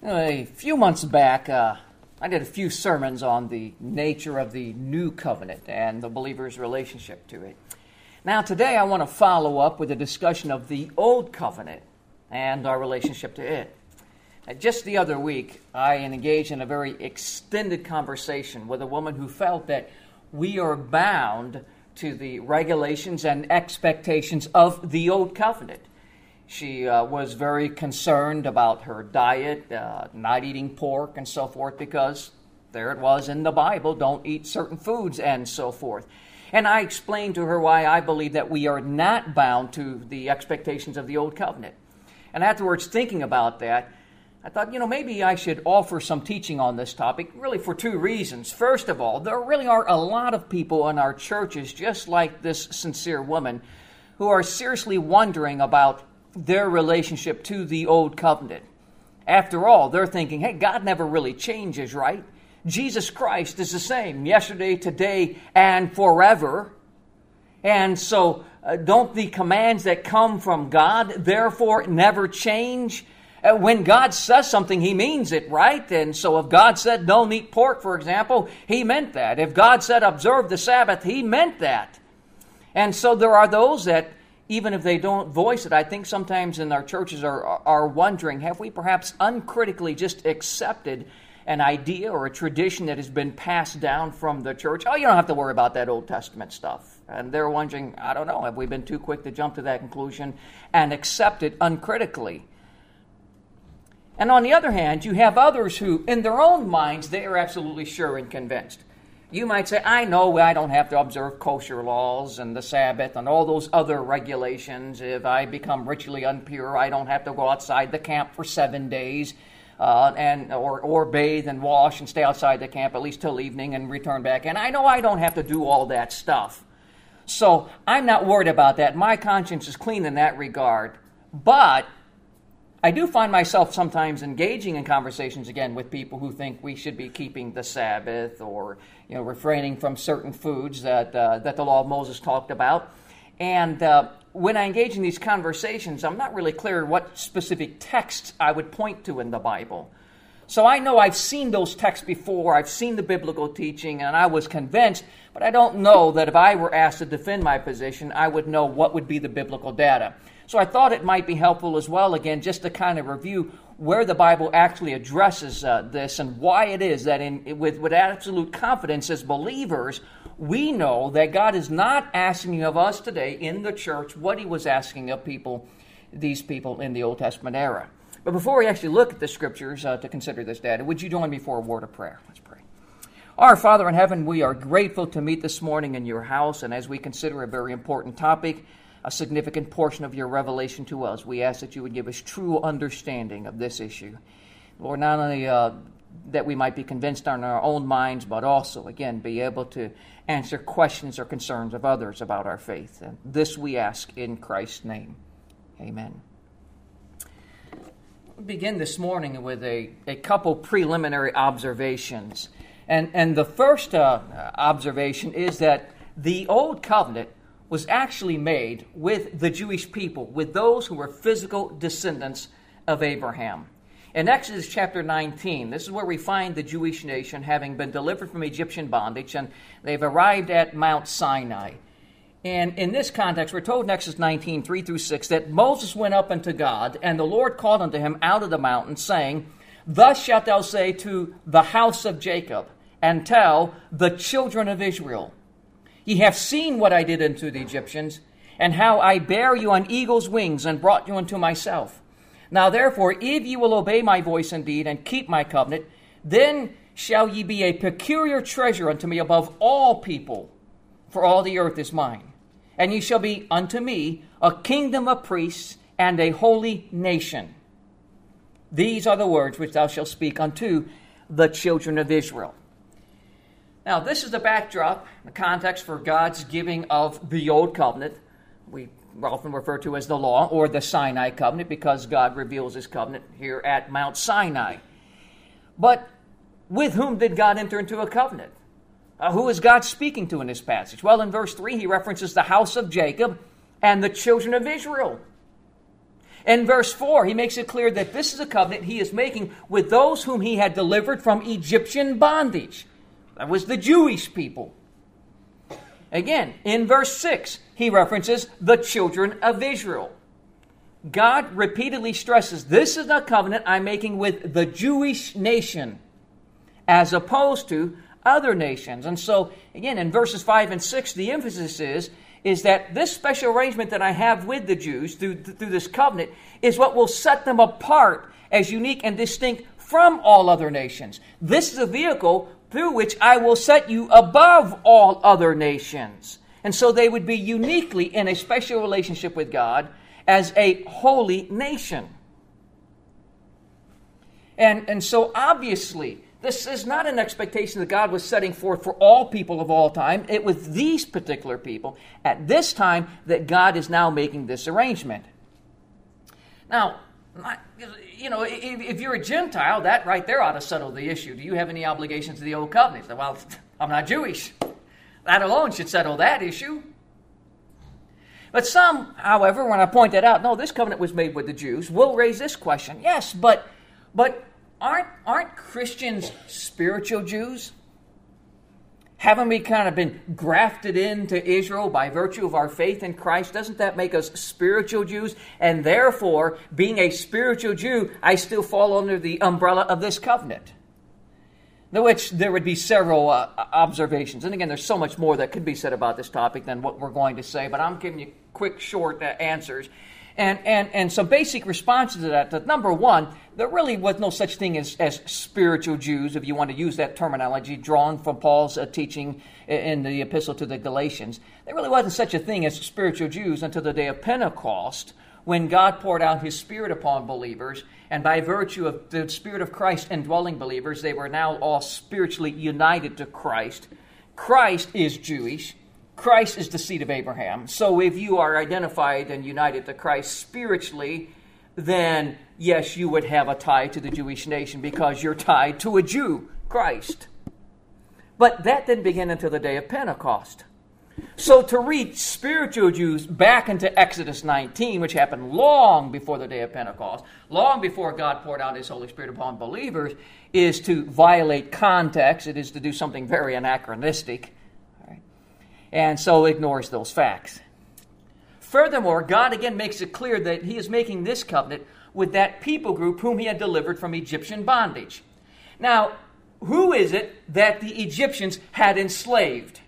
A few months back, I did a few sermons on the nature of the new covenant and the believer's relationship to it. Now, today I want to follow up with a discussion of the old covenant and our relationship to it. Just the other week, I engaged in a very extended conversation with a woman who felt that we are bound to the regulations and expectations of the old covenant. She was very concerned about her diet, not eating pork and so forth, because there it was in the Bible, don't eat certain foods and so forth. And I explained to her why I believe that we are not bound to the expectations of the old covenant. And afterwards, thinking about that, I thought, maybe I should offer some teaching on this topic, really for two reasons. First of all, there really are a lot of people in our churches, just like this sincere woman, who are seriously wondering about their relationship to the old covenant. After all, they're thinking, hey, God never really changes, right? Jesus Christ is the same yesterday, today, and forever. And so don't the commands that come from God therefore never change? When God says something, He means it, right? And so if God said don't eat pork, for example, He meant that. If God said observe the Sabbath, He meant that. And so there are those that, even if they don't voice it, I think sometimes in our churches are wondering, have we perhaps uncritically just accepted an idea or a tradition that has been passed down from the church? Oh, you don't have to worry about that Old Testament stuff. And they're wondering, I don't know, have we been too quick to jump to that conclusion and accept it uncritically? And on the other hand, you have others who, in their own minds, they are absolutely sure and convinced. You might say, I know I don't have to observe kosher laws and the Sabbath and all those other regulations. If I become ritually impure, I don't have to go outside the camp for 7 days or bathe and wash and stay outside the camp at least till evening and return back. And I know I don't have to do all that stuff. So I'm not worried about that. My conscience is clean in that regard. But I do find myself sometimes engaging in conversations again with people who think we should be keeping the Sabbath or refraining from certain foods that the law of Moses talked about. And when I engage in these conversations, I'm not really clear what specific texts I would point to in the Bible. So I know I've seen those texts before, I've seen the biblical teaching, and I was convinced, but I don't know that if I were asked to defend my position, I would know what would be the biblical data. So I thought it might be helpful as well, again, just to kind of review where the Bible actually addresses this and why it is that with absolute confidence as believers, we know that God is not asking of us today in the church what He was asking of these people in the Old Testament era. But before we actually look at the Scriptures to consider this data, would you join me for a word of prayer? Let's pray. Our Father in heaven, we are grateful to meet this morning in your house, and as we consider a very important topic, a significant portion of your revelation to us, we ask that you would give us true understanding of this issue. Lord, not only that we might be convinced in our own minds, but also, again, be able to answer questions or concerns of others about our faith. And this we ask in Christ's name. Amen. We'll begin this morning with a couple preliminary observations. And the first observation is that the Old Covenant was actually made with the Jewish people, with those who were physical descendants of Abraham. In Exodus chapter 19, this is where we find the Jewish nation having been delivered from Egyptian bondage, and they've arrived at Mount Sinai. And in this context, we're told in Exodus 19, 3 through 6, that Moses went up unto God, and the Lord called unto him out of the mountain, saying, Thus shalt thou say to the house of Jacob, and tell the children of Israel, Ye have seen what I did unto the Egyptians, and how I bare you on eagle's wings, and brought you unto myself. Now therefore, if ye will obey my voice indeed, and keep my covenant, then shall ye be a peculiar treasure unto me above all people, for all the earth is mine. And ye shall be unto me a kingdom of priests, and a holy nation. These are the words which thou shalt speak unto the children of Israel. Now, this is the backdrop, the context for God's giving of the Old Covenant. We often refer to as the law or the Sinai Covenant because God reveals His covenant here at Mount Sinai. But with whom did God enter into a covenant? Who is God speaking to in this passage? Well, in verse 3, He references the house of Jacob and the children of Israel. In verse 4, he makes it clear that this is a covenant he is making with those whom he had delivered from Egyptian bondage. That was the Jewish people. Again, in verse 6, he references the children of Israel. God repeatedly stresses, this is a covenant I'm making with the Jewish nation, as opposed to other nations. And so, again, in verses 5 and 6, the emphasis is that this special arrangement that I have with the Jews through this covenant is what will set them apart as unique and distinct from all other nations. This is a vehicle through which I will set you above all other nations. And so they would be uniquely in a special relationship with God as a holy nation. And so obviously, this is not an expectation that God was setting forth for all people of all time. It was these particular people at this time that God is now making this arrangement. Now, if you're a Gentile, that right there ought to settle the issue. Do you have any obligations to the Old Covenant? Well, I'm not Jewish. That alone should settle that issue. But some, however, when I point that out, no, this covenant was made with the Jews, will raise this question. Yes, but aren't Christians spiritual Jews? Haven't we kind of been grafted into Israel by virtue of our faith in Christ? Doesn't that make us spiritual Jews? And therefore, being a spiritual Jew, I still fall under the umbrella of this covenant. Which there would be several observations. And again, there's so much more that could be said about this topic than what we're going to say, but I'm giving you quick, short answers. And some basic responses to that. Number one, there really was no such thing as spiritual Jews, if you want to use that terminology, drawn from Paul's teaching in the epistle to the Galatians. There really wasn't such a thing as spiritual Jews until the day of Pentecost, when God poured out His Spirit upon believers, and by virtue of the Spirit of Christ indwelling believers, they were now all spiritually united to Christ. Christ is Jewish. Christ is the seed of Abraham. So if you are identified and united to Christ spiritually, then yes, you would have a tie to the Jewish nation because you're tied to a Jew, Christ. But that didn't begin until the day of Pentecost. So to read spiritual Jews back into Exodus 19, which happened long before the day of Pentecost, long before God poured out His Holy Spirit upon believers, is to violate context. It is to do something very anachronistic. And so ignores those facts. Furthermore, God again makes it clear that He is making this covenant with that people group whom He had delivered from Egyptian bondage. Now, who is it that the Egyptians had enslaved?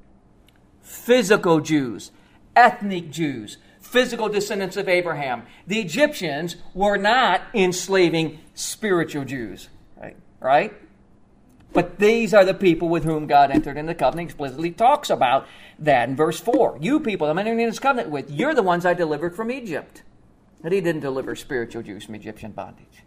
Physical Jews, ethnic Jews, physical descendants of Abraham. The Egyptians were not enslaving spiritual Jews, right? But these are the people with whom God entered into the covenant. Explicitly talks about that in verse 4. You people I'm entering into this covenant with, you're the ones I delivered from Egypt. But He didn't deliver spiritual Jews from Egyptian bondage.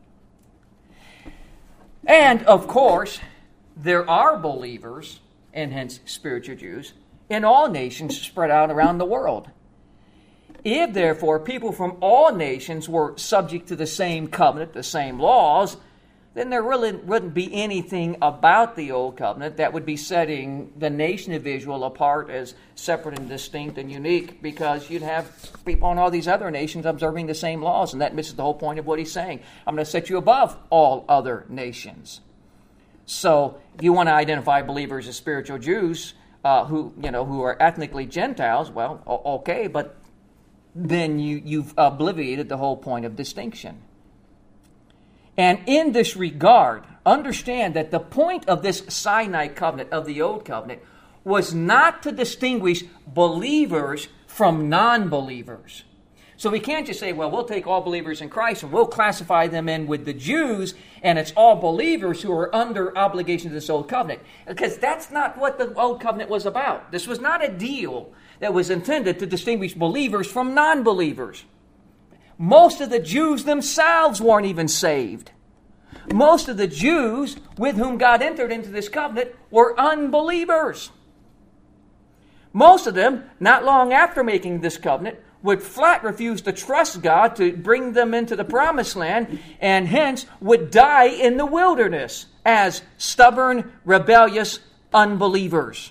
And, of course, there are believers, and hence spiritual Jews, in all nations spread out around the world. If, therefore, people from all nations were subject to the same covenant, the same laws, then there really wouldn't be anything about the Old Covenant that would be setting the nation of Israel apart as separate and distinct and unique, because you'd have people in all these other nations observing the same laws, and that misses the whole point of what he's saying. I'm going to set you above all other nations. So if you want to identify believers as spiritual Jews who are ethnically Gentiles, well, okay, but then you've obliterated the whole point of distinction. And in this regard, understand that the point of this Sinai covenant, of the Old Covenant, was not to distinguish believers from non-believers. So we can't just say, well, we'll take all believers in Christ and we'll classify them in with the Jews, and it's all believers who are under obligation to this Old Covenant. Because that's not what the Old Covenant was about. This was not a deal that was intended to distinguish believers from non-believers. Most of the Jews themselves weren't even saved. Most of the Jews with whom God entered into this covenant were unbelievers. Most of them, not long after making this covenant, would flat refuse to trust God to bring them into the promised land, and hence would die in the wilderness as stubborn, rebellious unbelievers.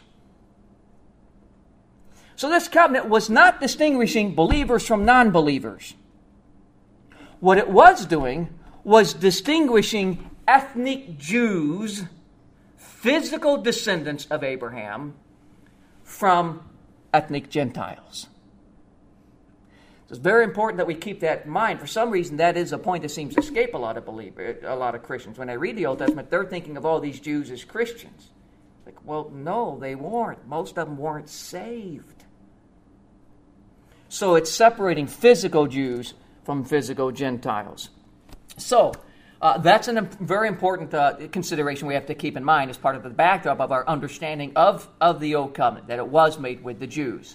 So this covenant was not distinguishing believers from non-believers. what it was doing was distinguishing ethnic Jews, physical descendants of Abraham, from ethnic Gentiles. So it's very important that we keep that in mind. For some reason, that is a point that seems to escape a lot of Christians. When they read the Old Testament, they're thinking of all these Jews as Christians. Like, well, no, they weren't. Most of them weren't saved. So it's separating physical Jews from physical Gentiles. So that's a very important consideration we have to keep in mind as part of the backdrop of our understanding of the Old Covenant, that it was made with the Jews.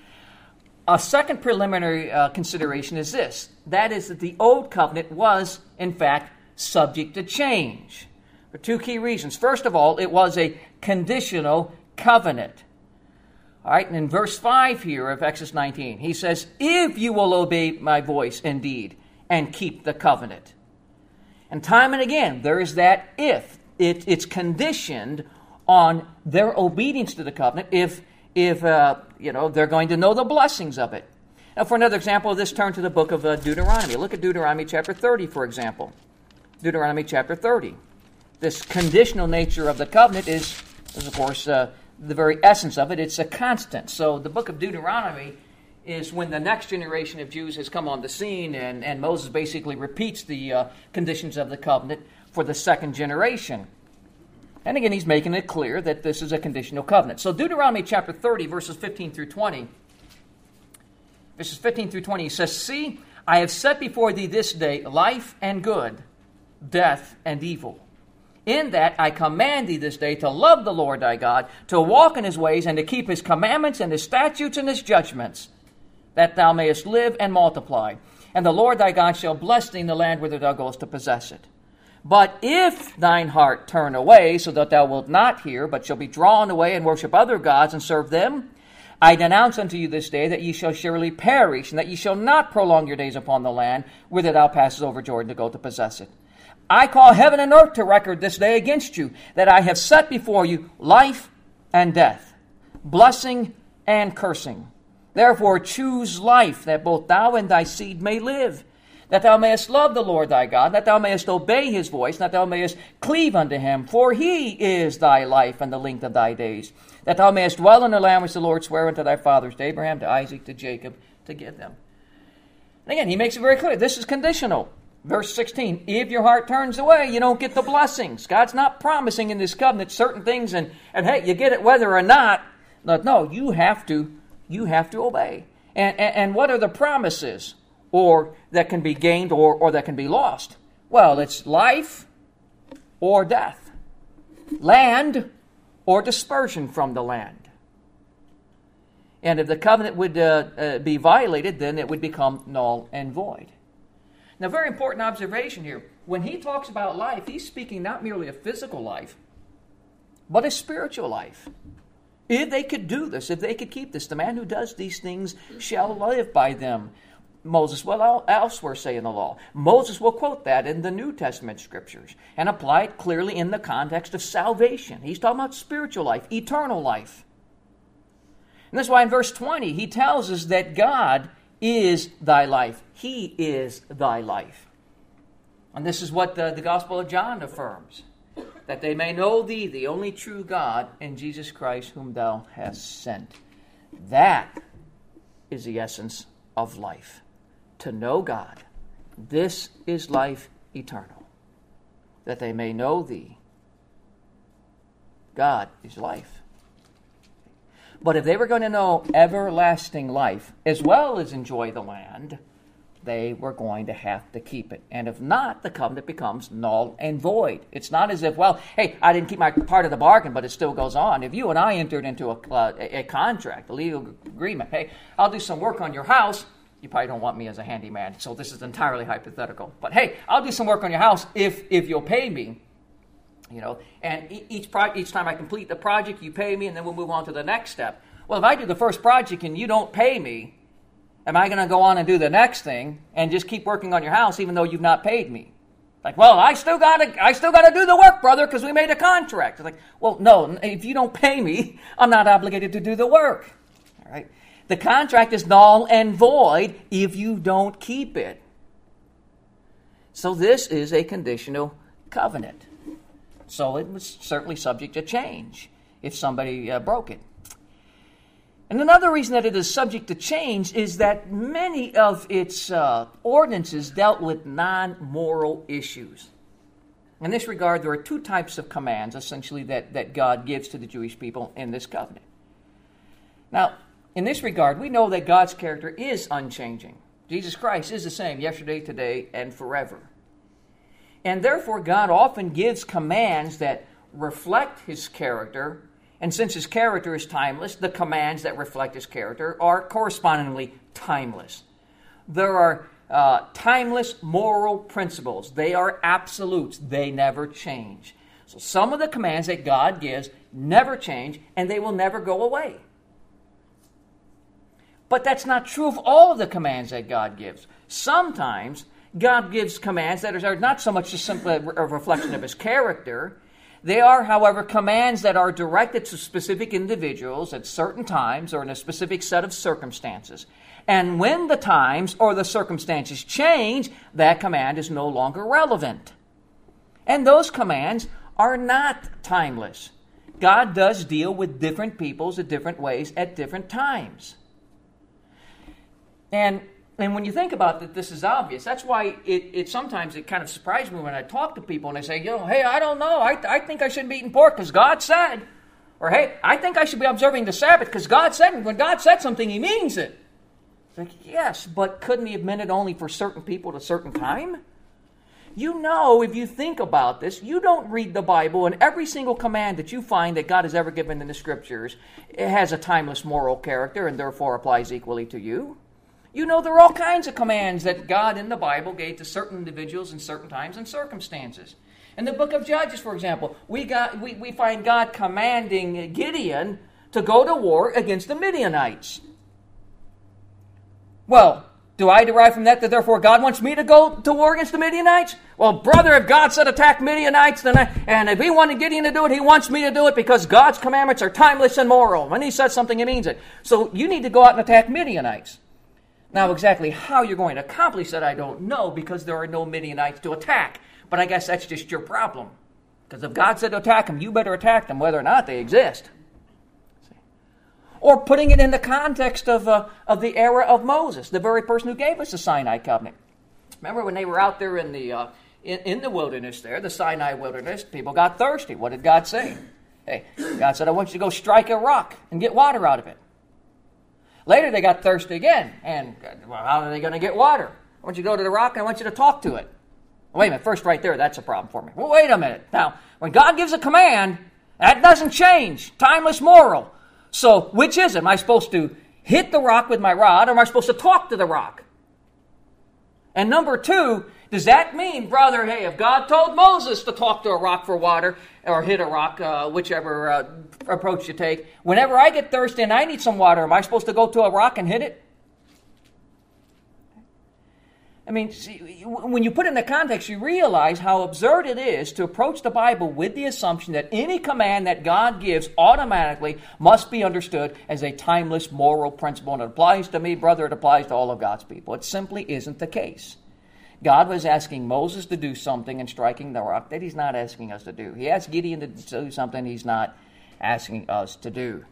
A second preliminary consideration is this. That is that the Old Covenant was, in fact, subject to change. For two key reasons. First of all, it was a conditional covenant. All right, and in verse 5 here of Exodus 19, he says, if you will obey my voice indeed and keep the covenant. And time and again, there is that if. It's conditioned on their obedience to the covenant if they're going to know the blessings of it. Now, for another example of this, turn to the book of Deuteronomy. Look at Deuteronomy chapter 30, for example. Deuteronomy chapter 30. This conditional nature of the covenant is of course, the very essence of it. It's a constant. So the book of Deuteronomy is when the next generation of Jews has come on the scene, and Moses basically repeats the conditions of the covenant for the second generation. And again, he's making it clear that this is a conditional covenant. So Deuteronomy chapter 30, verses 15 through 20. Verses 15 through 20, he says, see, I have set before thee this day life and good, death and evil. In that I command thee this day to love the Lord thy God, to walk in his ways, and to keep his commandments and his statutes and his judgments, that thou mayest live and multiply. And the Lord thy God shall bless thee in the land whither thou goest to possess it. But if thine heart turn away, so that thou wilt not hear, but shall be drawn away and worship other gods and serve them, I denounce unto you this day that ye shall surely perish, and that ye shall not prolong your days upon the land whither thou passest over Jordan to go to possess it. I call heaven and earth to record this day against you, that I have set before you life and death, blessing and cursing. Therefore choose life, that both thou and thy seed may live, that thou mayest love the Lord thy God, that thou mayest obey his voice, that thou mayest cleave unto him, for he is thy life and the length of thy days, that thou mayest dwell in the land which the Lord sware unto thy fathers, to Abraham, to Isaac, to Jacob, to give them. And again, he makes it very clear, this is conditional. Verse 16, if your heart turns away, you don't get the blessings. God's not promising in this covenant certain things, and hey, you get it whether or not. No, you have to obey. And what are the promises or that can be gained or that can be lost? Well, it's life or death, land or dispersion from the land. And if the covenant would be violated, then it would become null and void. Now, very important observation here. When he talks about life, he's speaking not merely of physical life, but a spiritual life. If they could do this, if they could keep this, the man who does these things shall live by them. Moses will elsewhere say in the law. Moses will quote that in the New Testament scriptures and apply it clearly in the context of salvation. He's talking about spiritual life, eternal life. And that's why in verse 20 he tells us that God is thy life. He is thy life. And this is what the Gospel of John affirms, that they may know thee, the only true God, and Jesus Christ whom thou hast sent. That is the essence of life, to know God. This is life eternal, that they may know thee. God is life. But if they were going to know everlasting life, as well as enjoy the land, they were going to have to keep it. And if not, the covenant becomes null and void. It's not as if, well, hey, I didn't keep my part of the bargain, but it still goes on. If you and I entered into a contract, a legal agreement, hey, I'll do some work on your house. You probably don't want me as a handyman, so this is entirely hypothetical. But hey, I'll do some work on your house if you'll pay me. You know, and each time I complete the project, you pay me, and then we'll move on to the next step. Well, if I do the first project and you don't pay me, am I going to go on and do the next thing and just keep working on your house even though you've not paid me? Like, well, I still got to do the work, brother, because we made a contract. It's like, well, no, if you don't pay me, I'm not obligated to do the work. All right, the contract is null and void if you don't keep it. So this is a conditional covenant. So it was certainly subject to change if somebody broke it. And another reason that it is subject to change is that many of its ordinances dealt with non-moral issues. In this regard, there are two types of commands, essentially, that God gives to the Jewish people in this covenant. Now, in this regard, we know that God's character is unchanging. Jesus Christ is the same yesterday, today, and forever. And therefore, God often gives commands that reflect His character. And since His character is timeless, the commands that reflect His character are correspondingly timeless. There are timeless moral principles. They are absolutes. They never change. So some of the commands that God gives never change, and they will never go away. But that's not true of all of the commands that God gives. Sometimes God gives commands that are not so much just simply a reflection of His character. They are, however, commands that are directed to specific individuals at certain times or in a specific set of circumstances. And when the times or the circumstances change, that command is no longer relevant. And those commands are not timeless. God does deal with different peoples in different ways at different times. And when you think about it, this is obvious. That's why it sometimes it kind of surprises me when I talk to people and they say, hey, I don't know. I think I shouldn't be eating pork because God said. Or, hey, I think I should be observing the Sabbath because God said. And when God said something, He means it. It's like, yes, but couldn't He have meant it only for certain people at a certain time? You know, if you think about this, you don't read the Bible, and every single command that you find that God has ever given in the Scriptures, it has a timeless moral character and therefore applies equally to you. You know, there are all kinds of commands that God in the Bible gave to certain individuals in certain times and circumstances. In the book of Judges, for example, we find God commanding Gideon to go to war against the Midianites. Well, do I derive from that therefore God wants me to go to war against the Midianites? Well, brother, if God said attack Midianites, and if He wanted Gideon to do it, He wants me to do it because God's commandments are timeless and moral. When He says something, He means it. So you need to go out and attack Midianites. Now, exactly how you're going to accomplish that, I don't know, because there are no Midianites to attack. But I guess that's just your problem. Because if God said to attack them, you better attack them, whether or not they exist. Or putting it in the context of the era of Moses, the very person who gave us the Sinai covenant. Remember when they were out there in the wilderness there, the Sinai wilderness, people got thirsty. What did God say? Hey, God said, I want you to go strike a rock and get water out of it. Later, they got thirsty again. And, well, how are they going to get water? I want you to go to the rock and I want you to talk to it. Wait a minute. First, right there, that's a problem for me. Well, wait a minute. Now, when God gives a command, that doesn't change. Timeless moral. So, which is it? Am I supposed to hit the rock with my rod or am I supposed to talk to the rock? And number two, does that mean, brother, hey, if God told Moses to talk to a rock for water or hit a rock, whichever approach you take, whenever I get thirsty and I need some water, am I supposed to go to a rock and hit it? I mean, see, when you put it in the context, you realize how absurd it is to approach the Bible with the assumption that any command that God gives automatically must be understood as a timeless moral principle. And it applies to me, brother, it applies to all of God's people. It simply isn't the case. God was asking Moses to do something in striking the rock that He's not asking us to do. He asked Gideon to do something He's not asking us to do.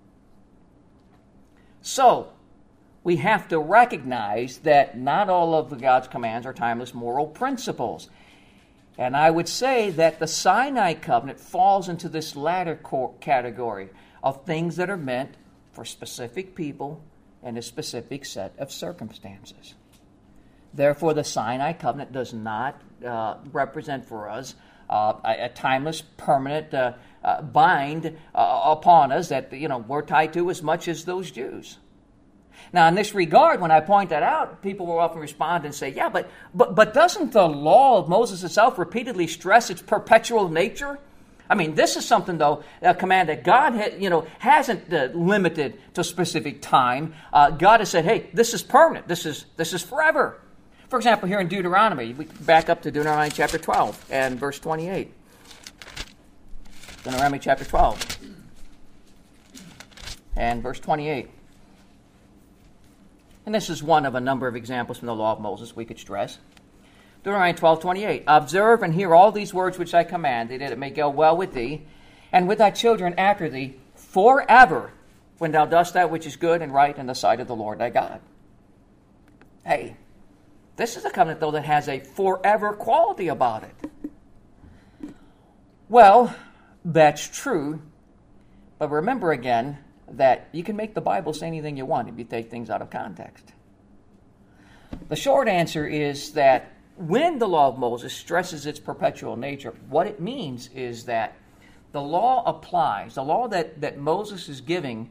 So, we have to recognize that not all of God's commands are timeless moral principles. And I would say that the Sinai covenant falls into this latter category of things that are meant for specific people in a specific set of circumstances. Therefore, the Sinai covenant does not represent for us a timeless, permanent bind upon us that we're tied to as much as those Jews. Now, in this regard, when I point that out, people will often respond and say, yeah, but doesn't the law of Moses itself repeatedly stress its perpetual nature? I mean, this is something, though, a command that God hasn't limited to a specific time. God has said, hey, this is permanent. This is forever. For example, here in Deuteronomy, we back up to Deuteronomy chapter 12 and verse 28. Deuteronomy chapter 12 and verse 28. And this is one of a number of examples from the law of Moses we could stress. Deuteronomy 12:28. Observe and hear all these words which I command thee, that it may go well with thee, and with thy children after thee, forever, when thou dost that which is good and right in the sight of the Lord thy God. Hey, this is a covenant, though, that has a forever quality about it. Well, that's true, but remember again that you can make the Bible say anything you want if you take things out of context. The short answer is that when the law of Moses stresses its perpetual nature, what it means is that the law applies, the law that Moses is giving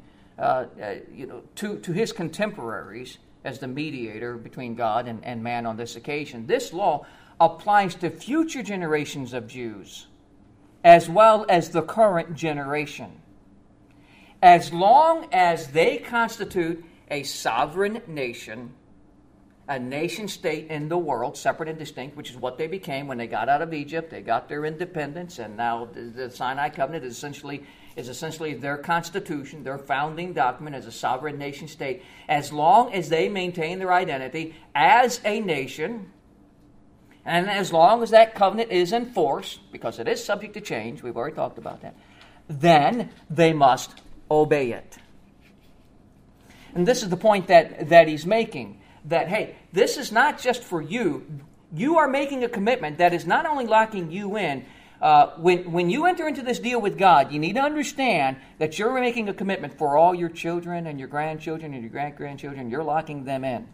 to his contemporaries as the mediator between God and man on this occasion. This law applies to future generations of Jews as well as the current generation, as long as they constitute a sovereign nation, a nation-state in the world, separate and distinct, which is what they became when they got out of Egypt. They got their independence, and now the Sinai Covenant is essentially their constitution, their founding document as a sovereign nation-state. As long as they maintain their identity as a nation, and as long as that covenant is in force, because it is subject to change, we've already talked about that, then they must obey it. And this is the point that he's making, that, hey, this is not just for you. You are making a commitment that is not only locking you in. When you enter into this deal with God, you need to understand that you're making a commitment for all your children and your grandchildren and your great-grandchildren. You're locking them in.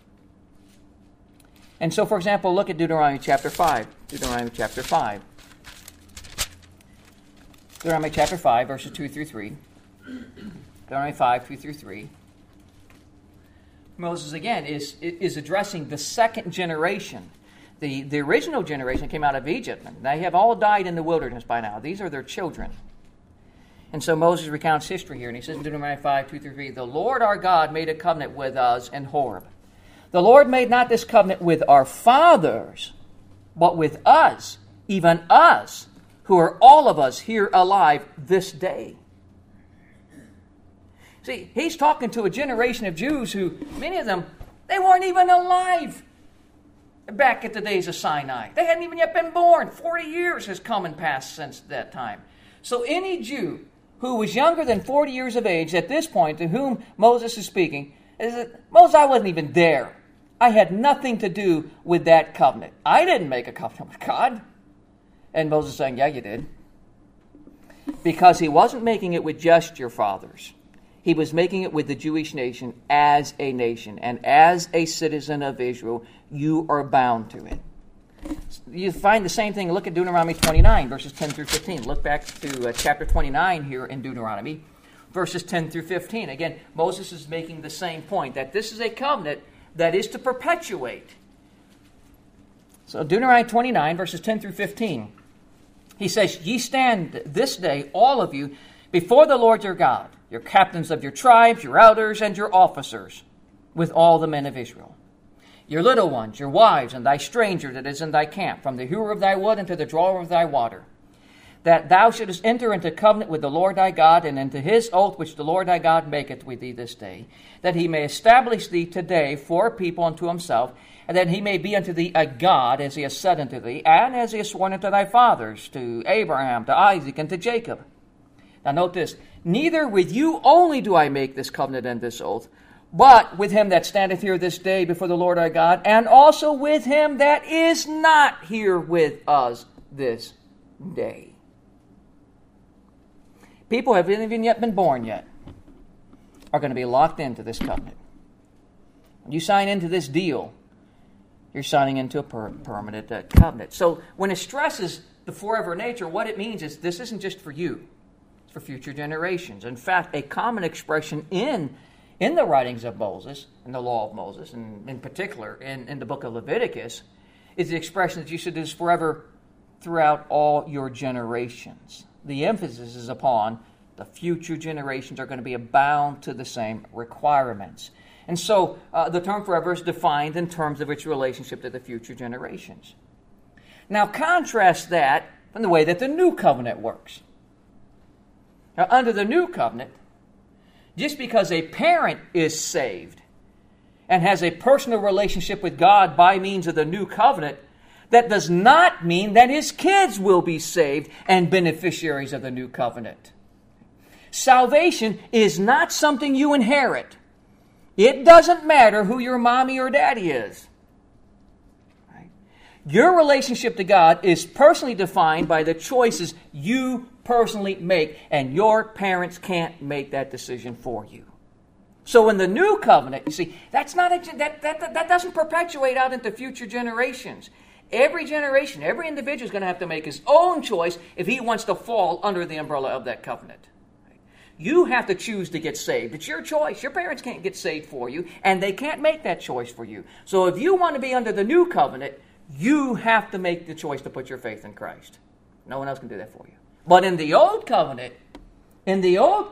And so, for example, look at Deuteronomy chapter 5. Deuteronomy chapter 5. Deuteronomy chapter 5, verses 2 through 3. Deuteronomy 5, 2 through 3. Moses, again, is addressing the second generation. The original generation came out of Egypt. They have all died in the wilderness by now. These are their children. And so Moses recounts history here, and he says in Deuteronomy 5, 2 through 3, the Lord our God made a covenant with us in Horeb. The Lord made not this covenant with our fathers, but with us, even us, who are all of us here alive this day. See, he's talking to a generation of Jews who, many of them, they weren't even alive back at the days of Sinai. They hadn't even yet been born. 40 years has come and passed since that time. So any Jew who was younger than 40 years of age at this point, to whom Moses is speaking, is that, Moses, I wasn't even there. I had nothing to do with that covenant. I didn't make a covenant with God. And Moses is saying, yeah, you did. Because he wasn't making it with just your fathers. He was making it with the Jewish nation as a nation. And as a citizen of Israel, you are bound to it. You find the same thing. Look at Deuteronomy 29, verses 10 through 15. Look back to chapter 29 here in Deuteronomy, verses 10 through 15. Again, Moses is making the same point, that this is a covenant that is to perpetuate. So Deuteronomy 29, verses 10 through 15. He says, ye stand this day, all of you, before the Lord your God, your captains of your tribes, your elders, and your officers, with all the men of Israel. Your little ones, your wives, and thy stranger that is in thy camp, from the hewer of thy wood unto the drawer of thy water, that thou shouldest enter into covenant with the Lord thy God, and into his oath which the Lord thy God maketh with thee this day, that he may establish thee today for a people unto himself, and that he may be unto thee a God, as he has said unto thee, and as he has sworn unto thy fathers, to Abraham, to Isaac, and to Jacob. Now note this, neither with you only do I make this covenant and this oath, but with him that standeth here this day before the Lord our God, and also with him that is not here with us this day. People who haven't even yet been born yet are going to be locked into this covenant. When you sign into this deal, you're signing into a permanent covenant. So when it stresses the forever nature, what it means is this isn't just for you. It's for future generations. In fact, a common expression in the writings of Moses, in the law of Moses, and in particular in the book of Leviticus, is the expression that you should do this forever throughout all your generations. The emphasis is upon the future generations are going to be bound to the same requirements. And so the term forever is defined in terms of its relationship to the future generations. Now contrast that from the way that the new covenant works. Now under the new covenant, just because a parent is saved and has a personal relationship with God by means of the new covenant That does not mean that his kids will be saved and beneficiaries of the new covenant. Salvation is not something you inherit. It doesn't matter who your mommy or daddy is. Right? Your relationship to God is personally defined by the choices you personally make, and your parents can't make that decision for you. So in the new covenant, you see, that doesn't perpetuate out into future generations. Every generation, every individual is going to have to make his own choice if he wants to fall under the umbrella of that covenant. You have to choose to get saved. It's your choice. Your parents can't get saved for you, and they can't make that choice for you. So if you want to be under the new covenant, you have to make the choice to put your faith in Christ. No one else can do that for you. But in the old covenant, if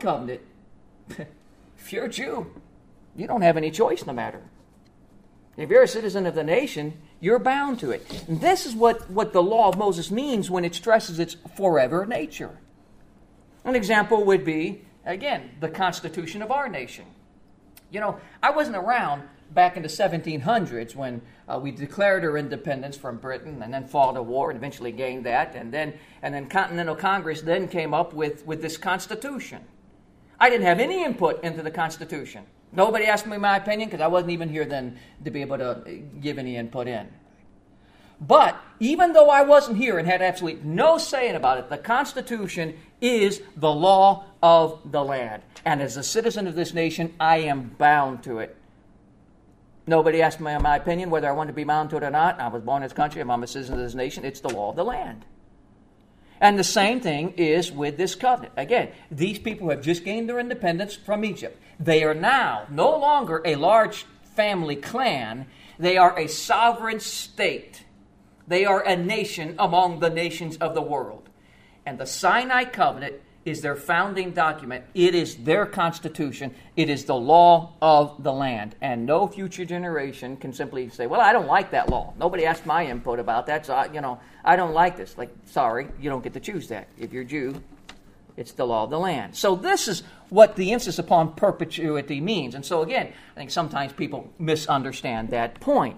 you're a Jew, you don't have any choice in the matter. If you're a citizen of the nation, you're bound to it. And this is what the law of Moses means when it stresses its forever nature. An example would be, again, the Constitution of our nation. You know, I wasn't around back in the 1700s when we declared our independence from Britain and then fought a war and eventually gained that. And then Continental Congress then came up with this Constitution. I didn't have any input into the Constitution. Nobody asked me my opinion because I wasn't even here then to be able to give any input in. But even though I wasn't here and had absolutely no say about it, the Constitution is the law of the land. And as a citizen of this nation, I am bound to it. Nobody asked me my opinion whether I wanted to be bound to it or not. I was born in this country. I'm a citizen of this nation. It's the law of the land. And the same thing is with this covenant. Again, these people have just gained their independence from Egypt. They are now no longer a large family clan. They are a sovereign state. They are a nation among the nations of the world. And the Sinai covenant is their founding document. It is their constitution. It is the law of the land. And no future generation can simply say, well, I don't like that law. Nobody asked my input about that, so I don't like this. Like, sorry, you don't get to choose that. If you're Jew, it's the law of the land. So this is what the emphasis upon perpetuity means. And so again, I think sometimes people misunderstand that point.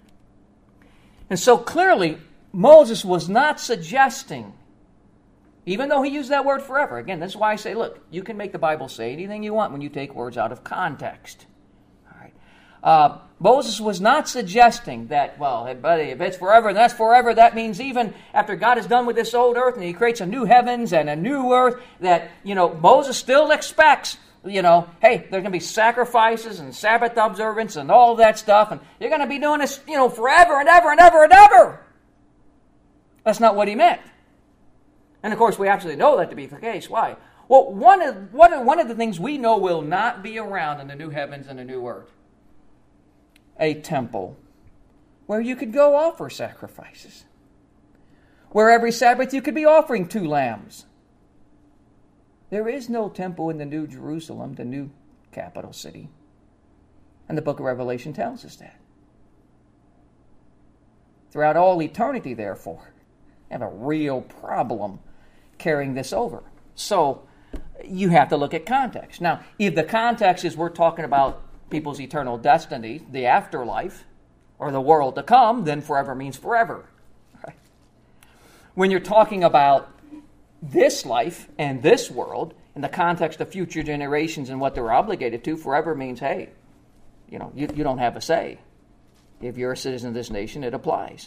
And so clearly, Moses was not suggesting, even though he used that word forever. Again, that's why I say, look, you can make the Bible say anything you want when you take words out of context. All right. Moses was not suggesting that, well, hey, buddy, if it's forever and that's forever, that means even after God is done with this old earth and he creates a new heavens and a new earth, that, Moses still expects, hey, there's going to be sacrifices and Sabbath observance and all that stuff, and you're going to be doing this, forever and ever and ever and ever. That's not what he meant. And of course, we absolutely know that to be the case. Why? Well, one of the things we know will not be around in the new heavens and the new earth: a temple where you could go offer sacrifices, where every Sabbath you could be offering 2 lambs. There is no temple in the New Jerusalem, the new capital city. And the book of Revelation tells us that. Throughout all eternity, therefore, you have a real problem carrying this over. So you have to look at context. Now, if the context is we're talking about people's eternal destiny, the afterlife, or the world to come, then forever means forever. Right? When you're talking about this life and this world in the context of future generations and what they're obligated to, forever means, hey, you don't have a say. If you're a citizen of this nation, it applies.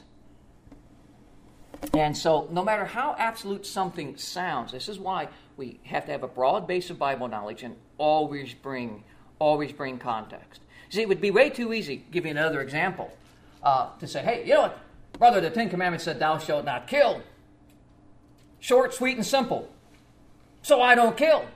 And so no matter how absolute something sounds, this is why we have to have a broad base of Bible knowledge and always bring context. See, it would be way too easy, give you another example, to say, hey, what, brother, the 10 Commandments said thou shalt not kill. Short, sweet, and simple. So I don't kill.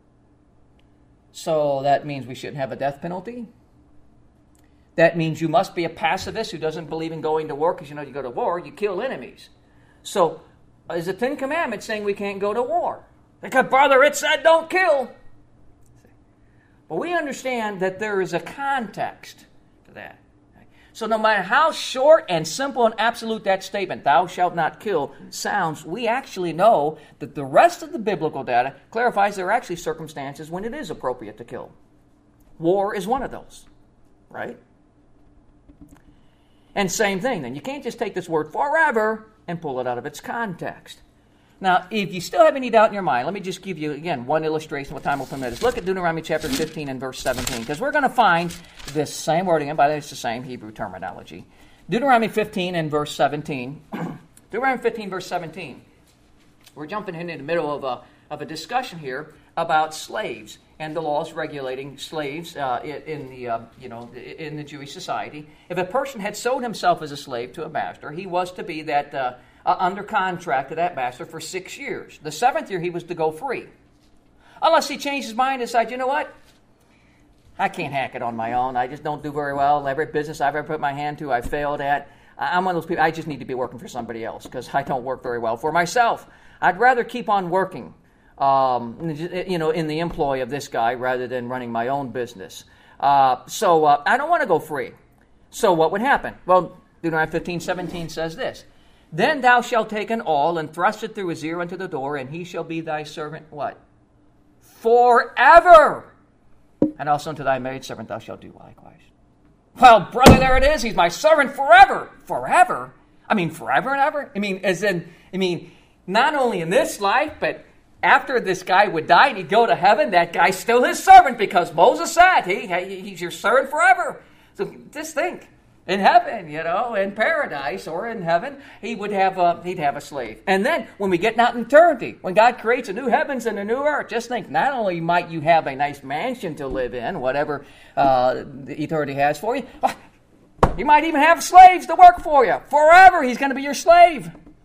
So that means we shouldn't have a death penalty? That means you must be a pacifist who doesn't believe in going to war, because you go to war, you kill enemies. So is the 10 Commandments saying we can't go to war? Because, brother, it said don't kill. But we understand that there is a context to that. So no matter how short and simple and absolute that statement, thou shalt not kill, sounds, we actually know that the rest of the biblical data clarifies there are actually circumstances when it is appropriate to kill. War is one of those, right? And same thing then. You can't just take this word forever and pull it out of its context. Now, if you still have any doubt in your mind, let me just give you, again, one illustration. What time will permit us. Look at Deuteronomy chapter 15 and verse 17, because we're going to find this same word again. By the way, it's the same Hebrew terminology. Deuteronomy 15 and verse 17. Deuteronomy 15, verse 17. We're jumping into the middle of a discussion here about slaves and the laws regulating slaves in the Jewish society. If a person had sold himself as a slave to a master, he was to be that under contract to that master for 6 years. The 7th year, he was to go free. Unless he changed his mind and decided, you know what? I can't hack it on my own. I just don't do very well. Every business I've ever put my hand to, I failed at. I'm one of those people, I just need to be working for somebody else because I don't work very well for myself. I'd rather keep on working, in the employ of this guy rather than running my own business. So I don't want to go free. So what would happen? Well, Deuteronomy 15:17 says this. Then thou shalt take an awl and thrust it through his ear unto the door, and he shall be thy servant, what? Forever! And also unto thy maidservant thou shalt do likewise. Well, brother, there it is. He's my servant forever. Forever? I mean, forever and ever? Not only in this life, but after this guy would die and he'd go to heaven, that guy's still his servant because Moses said he's your servant forever. So just think. In heaven, in paradise or in heaven, he'd have a slave. And then when we get out in eternity, when God creates a new heavens and a new earth, just think, not only might you have a nice mansion to live in, whatever the eternity has for you, you might even have slaves to work for you. Forever, he's going to be your slave.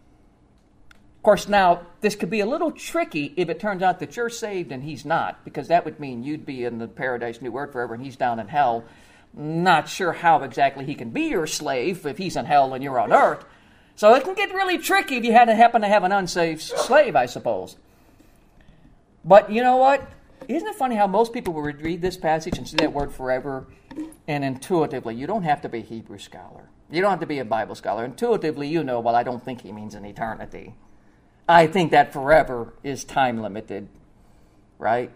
Of course, now, this could be a little tricky if it turns out that you're saved and he's not, because that would mean you'd be in the paradise, new earth forever, and he's down in hell. Not sure how exactly he can be your slave if he's in hell and you're on earth. So it can get really tricky if you happen to have an unsaved slave, I suppose. But you know what? Isn't it funny how most people will read this passage and see that word forever, and intuitively, you don't have to be a Hebrew scholar. You don't have to be a Bible scholar. Intuitively, I don't think he means an eternity. I think that forever is time limited, right?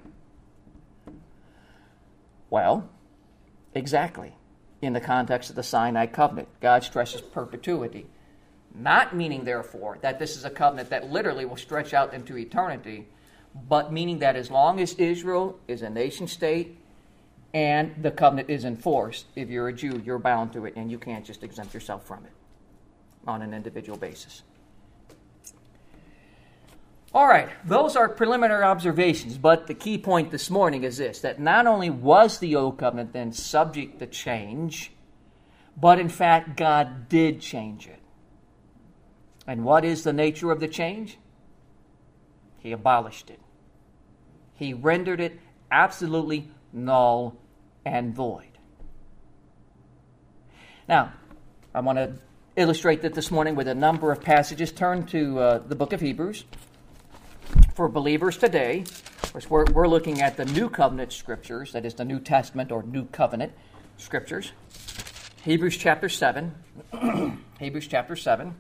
Well, exactly. In the context of the Sinai covenant, God stresses perpetuity. Not meaning, therefore, that this is a covenant that literally will stretch out into eternity, but meaning that as long as Israel is a nation state and the covenant is enforced, if you're a Jew, you're bound to it, and you can't just exempt yourself from it on an individual basis. All right, those are preliminary observations, but the key point this morning is this, that not only was the Old Covenant then subject to change, but in fact God did change it. And what is the nature of the change? He abolished it. He rendered it absolutely null and void. Now, I want to illustrate that this morning with a number of passages. Turn to the book of Hebrews. For believers today, of course, we're looking at the New Covenant Scriptures, that is the New Testament or New Covenant Scriptures. Hebrews chapter 7. Hebrews chapter 7.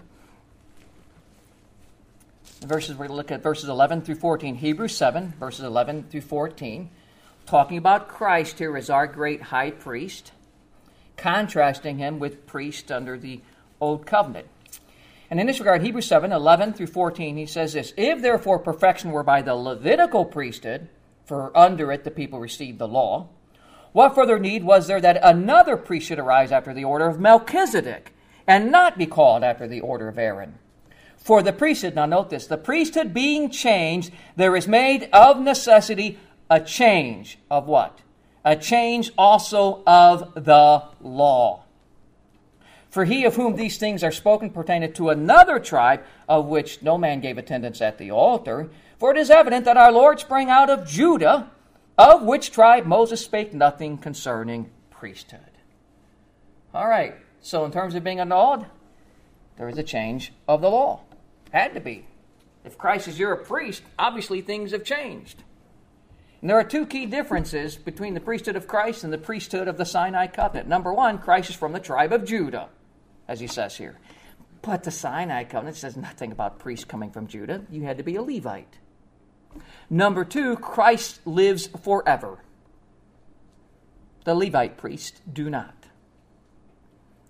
We're going to look at verses 11 through 14. Hebrews 7, verses 11 through 14. Talking about Christ here as our great high priest, contrasting him with priests under the Old Covenant. And in this regard, Hebrews 7, 11 through 14, he says this, If therefore perfection were by the Levitical priesthood, for under it the people received the law, what further need was there that another priest should arise after the order of Melchizedek, and not be called after the order of Aaron? For the priesthood, now note this, the priesthood being changed, there is made of necessity a change of what? A change also of the law. For he of whom these things are spoken pertaineth to another tribe, of which no man gave attendance at the altar. For it is evident that our Lord sprang out of Judah, of which tribe Moses spake nothing concerning priesthood. All right, so in terms of being annulled, there is a change of the law. Had to be. If Christ is your priest, obviously things have changed. And there are two key differences between the priesthood of Christ and the priesthood of the Sinai covenant. Number one, Christ is from the tribe of Judah, as he says here. But the Sinai covenant says nothing about priests coming from Judah. You had to be a Levite. Number two, Christ lives forever. The Levite priests do not.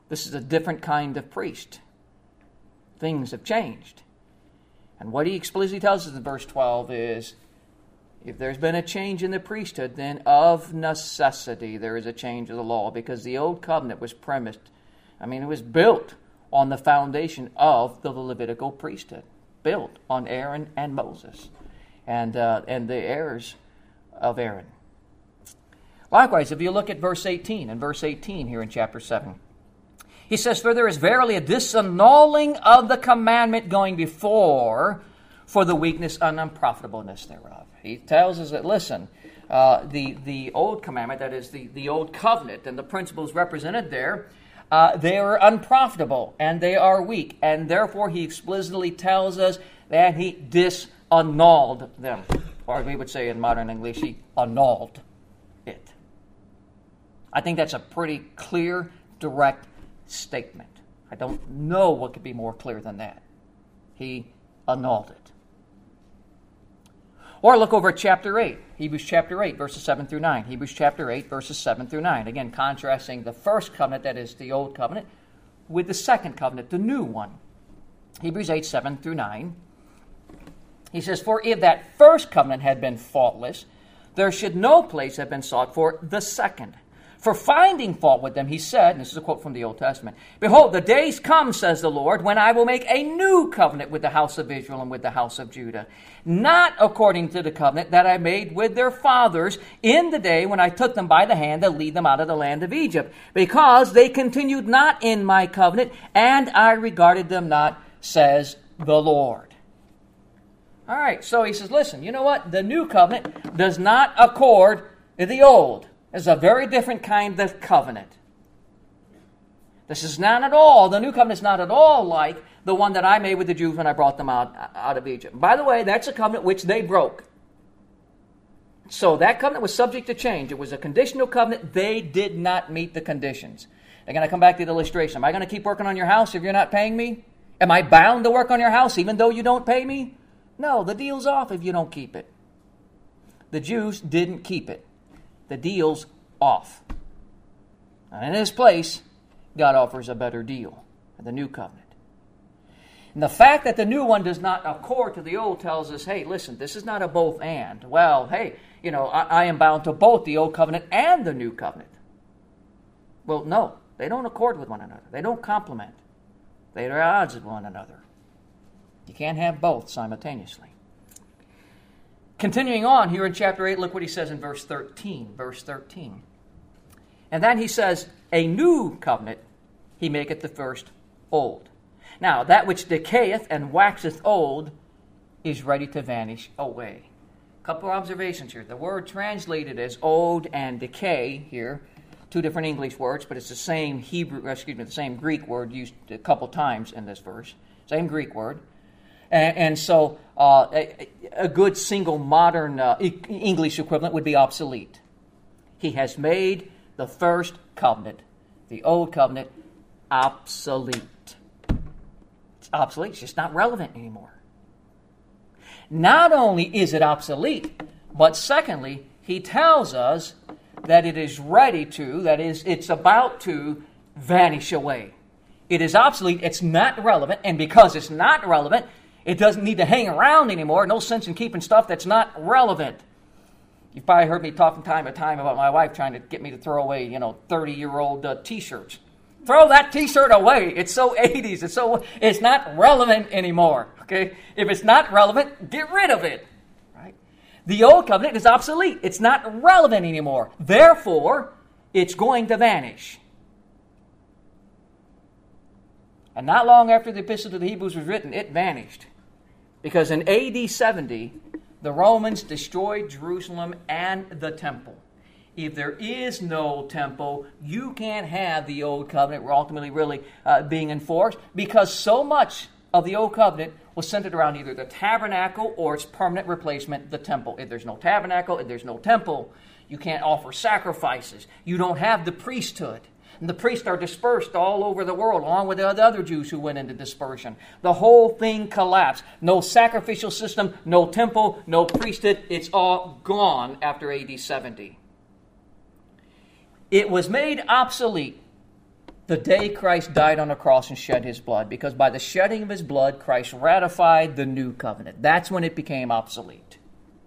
This is a different kind of priest. Things have changed. And what he explicitly tells us in verse 12 is, if there's been a change in the priesthood, then of necessity there is a change of the law, because the old covenant was it was built on the foundation of the Levitical priesthood, built on Aaron and Moses and the heirs of Aaron. Likewise, if you look at verse 18 here in chapter 7, he says, "For there is verily a disannulling of the commandment going before, for the weakness and unprofitableness thereof." He tells us that, listen, the old commandment, that is the old covenant, and the principles represented there, they are unprofitable and they are weak. And therefore he explicitly tells us that he disannulled them. Or we would say in modern English, he annulled it. I think that's a pretty clear, direct statement. I don't know what could be more clear than that. He annulled it. Or look over at chapter 8, Hebrews chapter 8, verses 7 through 9. Hebrews chapter 8, verses 7 through 9. Again, contrasting the first covenant, that is the old covenant, with the second covenant, the new one. Hebrews 8, 7 through 9. He says, "For if that first covenant had been faultless, there should no place have been sought for the second. For finding fault with them, he said," and this is a quote from the Old Testament, "Behold, the days come, says the Lord, when I will make a new covenant with the house of Israel and with the house of Judah, not according to the covenant that I made with their fathers in the day when I took them by the hand to lead them out of the land of Egypt, because they continued not in my covenant, and I regarded them not, says the Lord." All right, so he says, listen, you know what? The new covenant does not accord to the old. It's a very different kind of covenant. This is not at all, the new covenant is not at all like the one that I made with the Jews when I brought them out of Egypt. By the way, that's a covenant which they broke. So that covenant was subject to change. It was a conditional covenant. They did not meet the conditions. They're going to come back to the illustration. Am I going to keep working on your house if you're not paying me? Am I bound to work on your house even though you don't pay me? No, the deal's off if you don't keep it. The Jews didn't keep it. The deal's off. And in this place, God offers a better deal, the new covenant. And the fact that the new one does not accord to the old tells us, hey, listen, this is not a both and. Well, hey, I am bound to both the old covenant and the new covenant. Well, no, they don't accord with one another. They don't complement. They are at odds with one another. You can't have both simultaneously. Continuing on here in chapter 8, look what he says in verse 13. Verse 13. "And then he says, a new covenant he maketh the first old. Now, that which decayeth and waxeth old is ready to vanish away." A couple of observations here. The word translated as old and decay here, two different English words, but it's the same the same Greek word used a couple times in this verse. Same Greek word. And so a good single modern English equivalent would be obsolete. He has made the first covenant, the old covenant, obsolete. It's obsolete. It's just not relevant anymore. Not only is it obsolete, but secondly, he tells us that it is ready to, that is, it's about to vanish away. It is obsolete. It's not relevant. And because it's not relevant, it doesn't need to hang around anymore. No sense in keeping stuff that's not relevant. You've probably heard me talk from time to time about my wife trying to get me to throw away, 30-year-old T-shirts. Throw that T-shirt away. It's so 80s. It's not relevant anymore. Okay? If it's not relevant, get rid of it. Right? The old covenant is obsolete. It's not relevant anymore. Therefore, it's going to vanish. And not long after the Epistle to the Hebrews was written, it vanished. Because in AD 70, the Romans destroyed Jerusalem and the temple. If there is no temple, you can't have the old covenant ultimately really being enforced, because so much of the old covenant was centered around either the tabernacle or its permanent replacement, the temple. If there's no tabernacle, if there's no temple, you can't offer sacrifices. You don't have the priesthood. And the priests are dispersed all over the world, along with the other Jews who went into dispersion. The whole thing collapsed. No sacrificial system, no temple, no priesthood. It's all gone after AD 70. It was made obsolete the day Christ died on the cross and shed his blood, because by the shedding of his blood, Christ ratified the new covenant. That's when it became obsolete.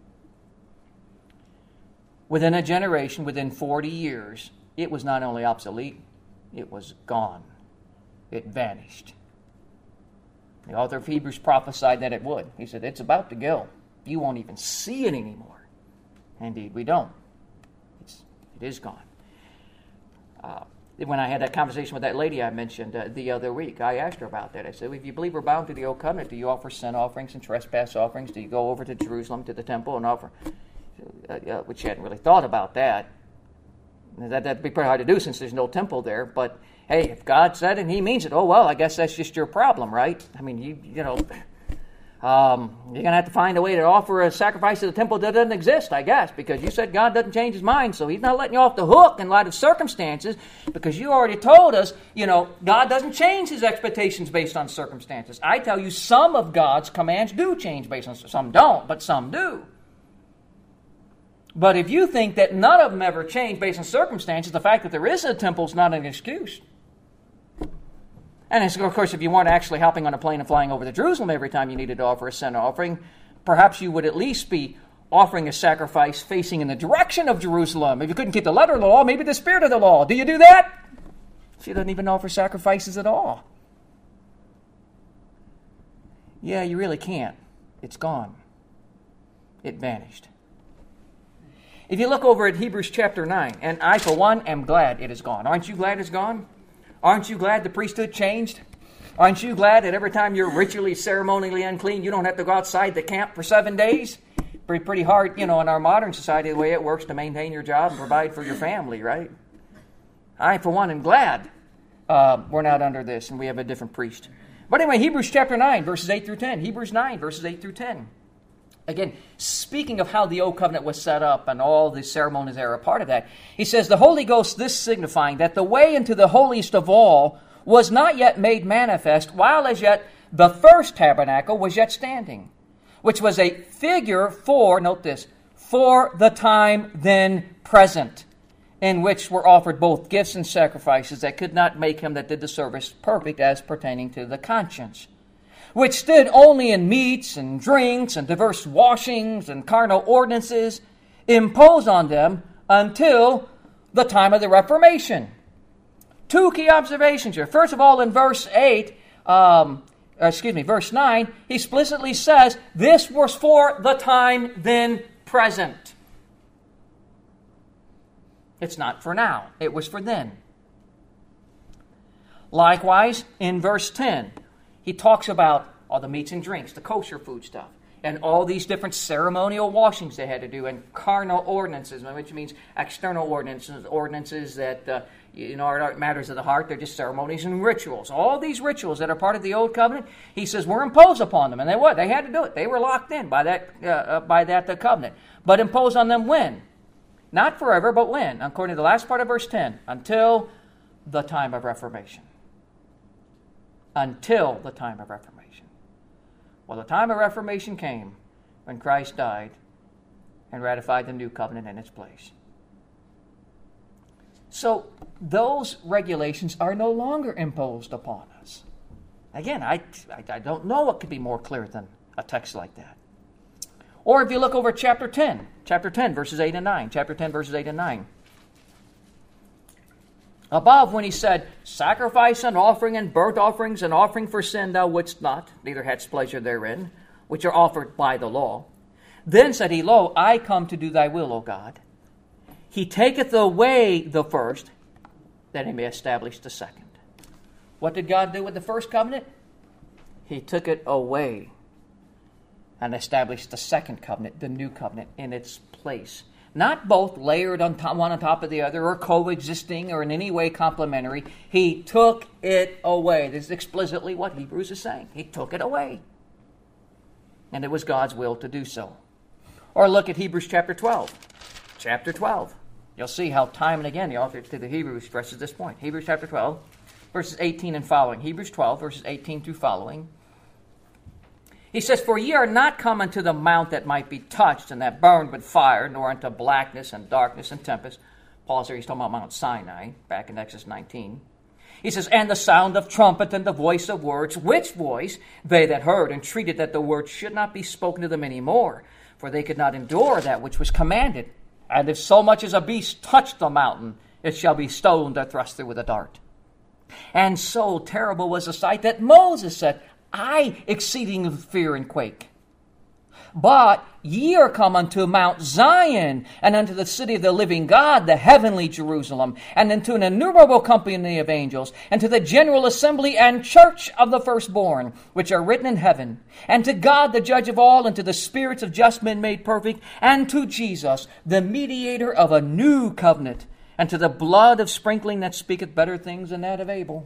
Within a generation, within 40 years, it was not only obsolete, it was gone. It vanished. The author of Hebrews prophesied that it would. He said, it's about to go. You won't even see it anymore. Indeed, we don't. It is gone. When I had that conversation with that lady I mentioned the other week, I asked her about that. I said, if you believe we're bound to the old covenant, do you offer sin offerings and trespass offerings? Do you go over to Jerusalem, to the temple, and offer? Which she hadn't really thought about that. That'd be pretty hard to do since there's no temple there. But, hey, if God said it and he means it, oh, well, I guess that's just your problem, right? I mean, you're going to have to find a way to offer a sacrifice to the temple that doesn't exist, I guess, because you said God doesn't change his mind, so he's not letting you off the hook in light of circumstances, because you already told us, God doesn't change his expectations based on circumstances. I tell you, some of God's commands do change based on, some don't, but some do. But if you think that none of them ever change based on circumstances, the fact that there is a temple is not an excuse. And of course, if you weren't actually hopping on a plane and flying over to Jerusalem every time you needed to offer a sin offering, perhaps you would at least be offering a sacrifice facing in the direction of Jerusalem. If you couldn't keep the letter of the law, maybe the spirit of the law. Do you do that? She doesn't even offer sacrifices at all. Yeah, you really can't. It's gone. It vanished. If you look over at Hebrews chapter 9, and I, for one, am glad it is gone. Aren't you glad it's gone? Aren't you glad the priesthood changed? Aren't you glad that every time you're ritually, ceremonially unclean, you don't have to go outside the camp for 7 days? Pretty hard, in our modern society, the way it works to maintain your job and provide for your family, right? I, for one, am glad we're not under this and we have a different priest. But anyway, Hebrews chapter 9, verses 8 through 10. Hebrews 9, verses 8 through 10. Again, speaking of how the old covenant was set up and all the ceremonies that are a part of that, he says, the Holy Ghost, this signifying that the way into the holiest of all was not yet made manifest, while as yet the first tabernacle was yet standing, which was a figure for, note this, for the time then present, in which were offered both gifts and sacrifices that could not make him that did the service perfect as pertaining to the conscience, which stood only in meats and drinks and diverse washings and carnal ordinances imposed on them until the time of the Reformation. Two key observations here. First of all, in verse 9, he explicitly says this was for the time then present. It's not for now. It was for then. Likewise, in verse 10, he talks about all the meats and drinks, the kosher food stuff, and all these different ceremonial washings they had to do, and carnal ordinances, which means external ordinances that are matters of the heart. They're just ceremonies and rituals. All these rituals that are part of the old covenant, he says, were imposed upon them, and they what? They had to do it. They were locked in by that covenant. But imposed on them when? Not forever, but when? According to the last part of verse 10, until the time of Reformation. Until the time of Reformation. Well, the time of Reformation came when Christ died and ratified the new covenant in its place. So those regulations are no longer imposed upon us. Again, I don't know what could be more clear than a text like that. Or if you look over at chapter 10, verses 8 and 9. Chapter 10, verses 8 and 9. Above, when he said, sacrifice and offering and burnt offerings and offering for sin thou wouldst not, neither hadst pleasure therein, which are offered by the law. Then said he, Lo, I come to do thy will, O God. He taketh away the first, that he may establish the second. What did God do with the first covenant? He took it away and established the second covenant, the new covenant, in its place. Not both layered on top, one on top of the other, or coexisting, or in any way complementary. He took it away. This is explicitly what Hebrews is saying. He took it away. And it was God's will to do so. Or look at Hebrews chapter 12. Chapter 12. You'll see how time and again the author to the Hebrews stresses this point. Hebrews chapter 12, verses 18 and following. Hebrews 12, verses 18 through following. He says, For ye are not come unto the mount that might be touched, and that burned with fire, nor unto blackness and darkness and tempest. Paul's here, he's talking about Mount Sinai, back in Exodus 19. He says, and the sound of trumpet and the voice of words, which voice they that heard entreated that the word should not be spoken to them any more, for they could not endure that which was commanded. And if so much as a beast touch the mountain, it shall be stoned or thrust through with a dart. And so terrible was the sight that Moses said, I exceeding fear and quake. But ye are come unto Mount Zion, and unto the city of the living God, the heavenly Jerusalem, and unto an innumerable company of angels, and to the general assembly and church of the firstborn, which are written in heaven, and to God the judge of all, and to the spirits of just men made perfect, and to Jesus, the mediator of a new covenant, and to the blood of sprinkling that speaketh better things than that of Abel.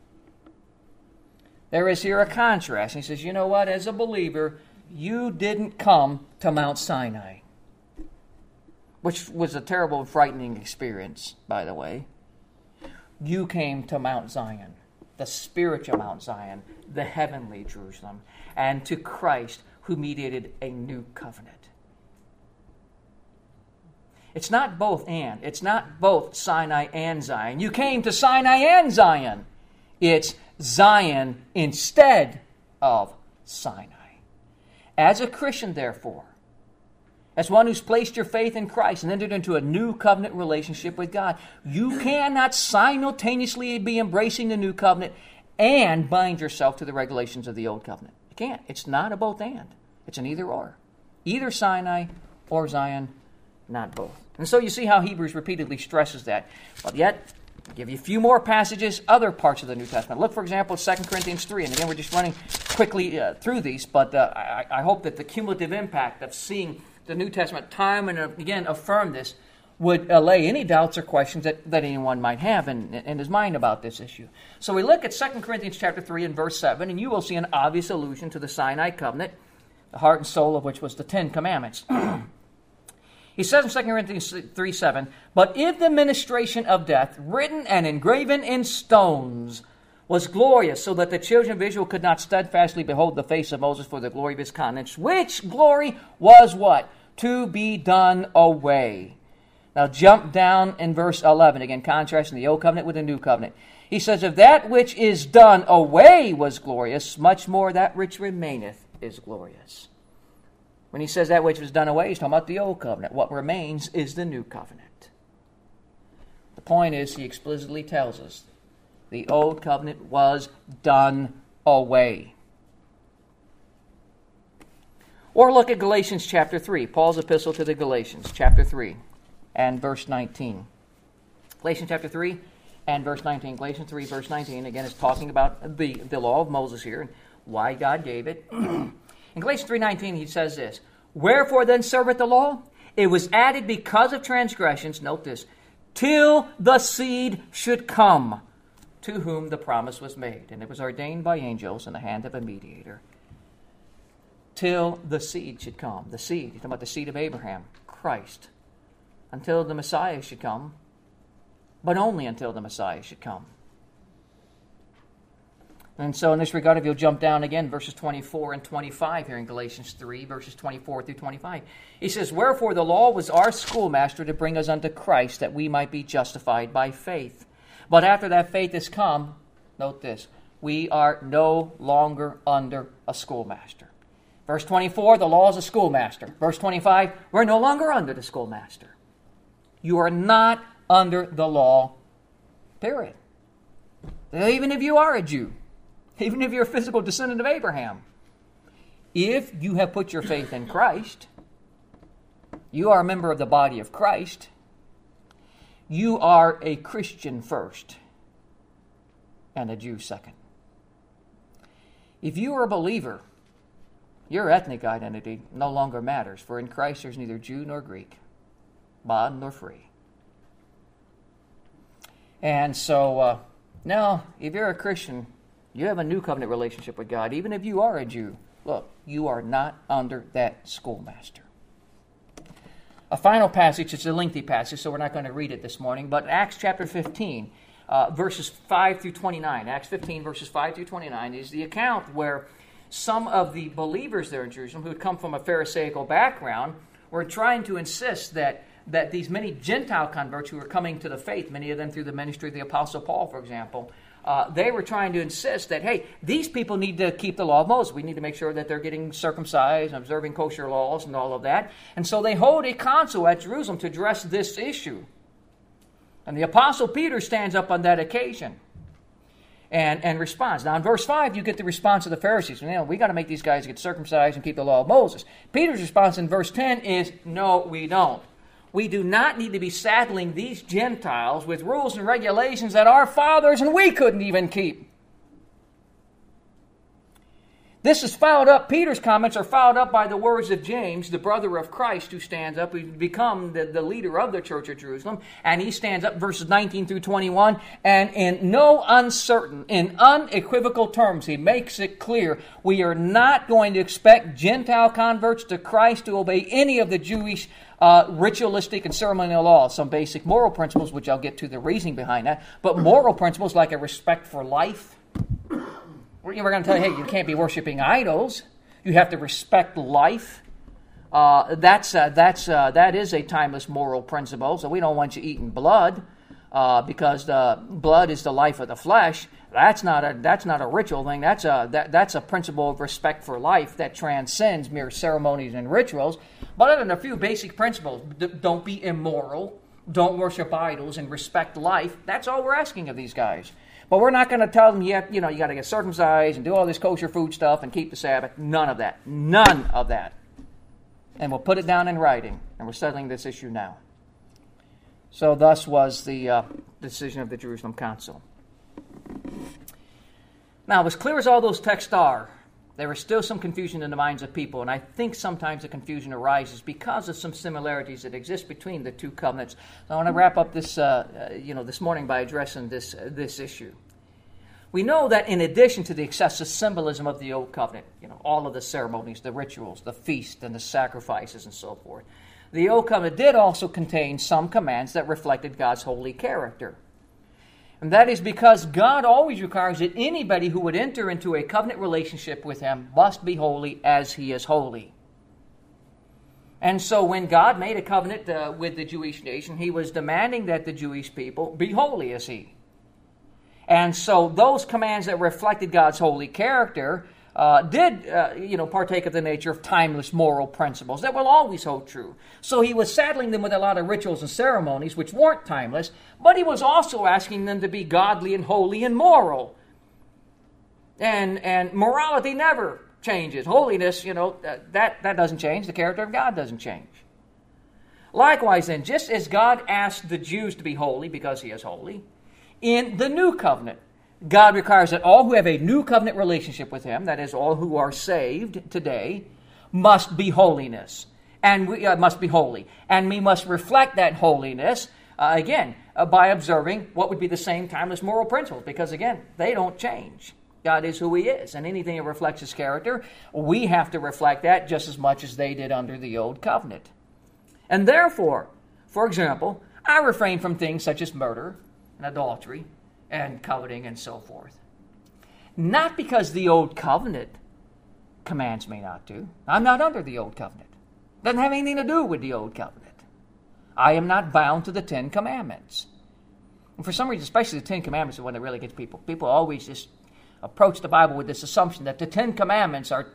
There is here a contrast. He says, you know what, as a believer, you didn't come to Mount Sinai, which was a terrible and frightening experience, by the way. You came to Mount Zion, the spiritual Mount Zion, the heavenly Jerusalem, and to Christ, who mediated a new covenant. It's not both and. It's not both Sinai and Zion. You came to Sinai and Zion. It's Zion instead of Sinai. As a Christian, therefore, as one who's placed your faith in Christ and entered into a new covenant relationship with God, you cannot simultaneously be embracing the new covenant and bind yourself to the regulations of the old covenant. You can't. It's not a both and. It's an either or. Either Sinai or Zion, not both. And so you see how Hebrews repeatedly stresses that. But yet, I'll give you a few more passages, other parts of the New Testament. Look, for example, at 2 Corinthians 3. And again, we're just running quickly through these, but I hope that the cumulative impact of seeing the New Testament time and again affirm this would allay any doubts or questions that anyone might have in his mind about this issue. So we look at 2 Corinthians chapter 3 and verse 7, and you will see an obvious allusion to the Sinai covenant, the heart and soul of which was the Ten Commandments. He says in 2 Corinthians 3:7, but if the ministration of death, written and engraven in stones, was glorious, so that the children of Israel could not steadfastly behold the face of Moses for the glory of his countenance, which glory was what? To be done away. Now jump down in verse 11, again contrasting the old covenant with the new covenant. He says, if that which is done away was glorious, much more that which remaineth is glorious. When he says that which was done away, he's talking about the old covenant. What remains is the new covenant. The point is, he explicitly tells us, the old covenant was done away. Or look at Galatians chapter 3, Paul's epistle to the Galatians, chapter 3, and verse 19. Galatians chapter 3 and verse 19. Galatians 3, verse 19, again, is talking about the law of Moses here and why God gave it. In Galatians 3:19, he says this, wherefore then serveth the law? It was added because of transgressions, note this, till the seed should come, to whom the promise was made. And it was ordained by angels in the hand of a mediator. Till the seed should come. The seed, you're talking about the seed of Abraham, Christ. Until the Messiah should come, but only until the Messiah should come. And so in this regard, if you'll jump down again, verses 24 and 25 here in Galatians 3, verses 24 through 25. He says, wherefore the law was our schoolmaster to bring us unto Christ, that we might be justified by faith. But after that faith is come, note this, we are no longer under a schoolmaster. Verse 24, the law is a schoolmaster. Verse 25, we're no longer under the schoolmaster. You are not under the law, period. Even if you are a Jew. Even if you're a physical descendant of Abraham. If you have put your faith in Christ, you are a member of the body of Christ, you are a Christian first and a Jew second. If you are a believer, your ethnic identity no longer matters, for in Christ there's neither Jew nor Greek, bond nor free. And so, now, if you're a Christian, you have a new covenant relationship with God. Even if you are a Jew, look, you are not under that schoolmaster. A final passage, it's a lengthy passage, so we're not going to read it this morning, but Acts chapter 15, verses 5 through 29. Acts 15, verses 5 through 29 is the account where some of the believers there in Jerusalem who had come from a Pharisaical background were trying to insist that these many Gentile converts who were coming to the faith, many of them through the ministry of the Apostle Paul, for example, they were trying to insist that, hey, these people need to keep the law of Moses. We need to make sure that they're getting circumcised and observing kosher laws and all of that. And so they hold a council at Jerusalem to address this issue. And the Apostle Peter stands up on that occasion and responds. Now in verse 5, you get the response of the Pharisees. We got to make these guys get circumcised and keep the law of Moses. Peter's response in verse 10 is, no, we don't. We do not need to be saddling these Gentiles with rules and regulations that our fathers and we couldn't even keep. This is followed up, Peter's comments are followed up by the words of James, the brother of Christ, who stands up, who's become the leader of the church at Jerusalem. And he stands up, verses 19 through 21, and in unequivocal terms, he makes it clear, we are not going to expect Gentile converts to Christ to obey any of the Jewish ritualistic and ceremonial laws, some basic moral principles, which I'll get to the reasoning behind that, but moral principles like a respect for life. We're going to tell you, hey, you can't be worshiping idols. You have to respect life. That is a timeless moral principle. So we don't want you eating blood because the blood is the life of the flesh. That's not a ritual thing. That's a principle of respect for life that transcends mere ceremonies and rituals. But other than a few basic principles, don't be immoral, don't worship idols, and respect life. That's all we're asking of these guys. But we're not going to tell them, you got to get circumcised and do all this kosher food stuff and keep the Sabbath. None of that. None of that. And we'll put it down in writing. And we're settling this issue now. So thus was the decision of the Jerusalem Council. Now, as clear as all those texts are, there is still some confusion in the minds of people. And I think sometimes the confusion arises because of some similarities that exist between the two covenants. So I want to wrap up this, this morning by addressing this issue. We know that in addition to the excessive symbolism of the Old Covenant, all of the ceremonies, the rituals, the feast, and the sacrifices and so forth, the Old Covenant did also contain some commands that reflected God's holy character. And that is because God always requires that anybody who would enter into a covenant relationship with Him must be holy as He is holy. And so when God made a covenant with the Jewish nation, He was demanding that the Jewish people be holy as He. And so those commands that reflected God's holy character did partake of the nature of timeless moral principles that will always hold true. So He was saddling them with a lot of rituals and ceremonies which weren't timeless, but He was also asking them to be godly and holy and moral. And morality never changes. Holiness, that doesn't change. The character of God doesn't change. Likewise then, just as God asked the Jews to be holy because He is holy, in the new covenant, God requires that all who have a new covenant relationship with Him, that is, all who are saved today, must be holiness. And we must be holy. And we must reflect that holiness, by observing what would be the same timeless moral principles. Because, again, they don't change. God is who He is. And anything that reflects His character, we have to reflect that just as much as they did under the Old Covenant. And therefore, for example, I refrain from things such as murder and adultery and coveting and so forth. Not because the Old Covenant commands me not to. I'm not under the Old Covenant. Doesn't have anything to do with the Old Covenant. I am not bound to the Ten Commandments. And for some reason, especially the Ten Commandments is when it really gets people. People always just approach the Bible with this assumption that the Ten Commandments are,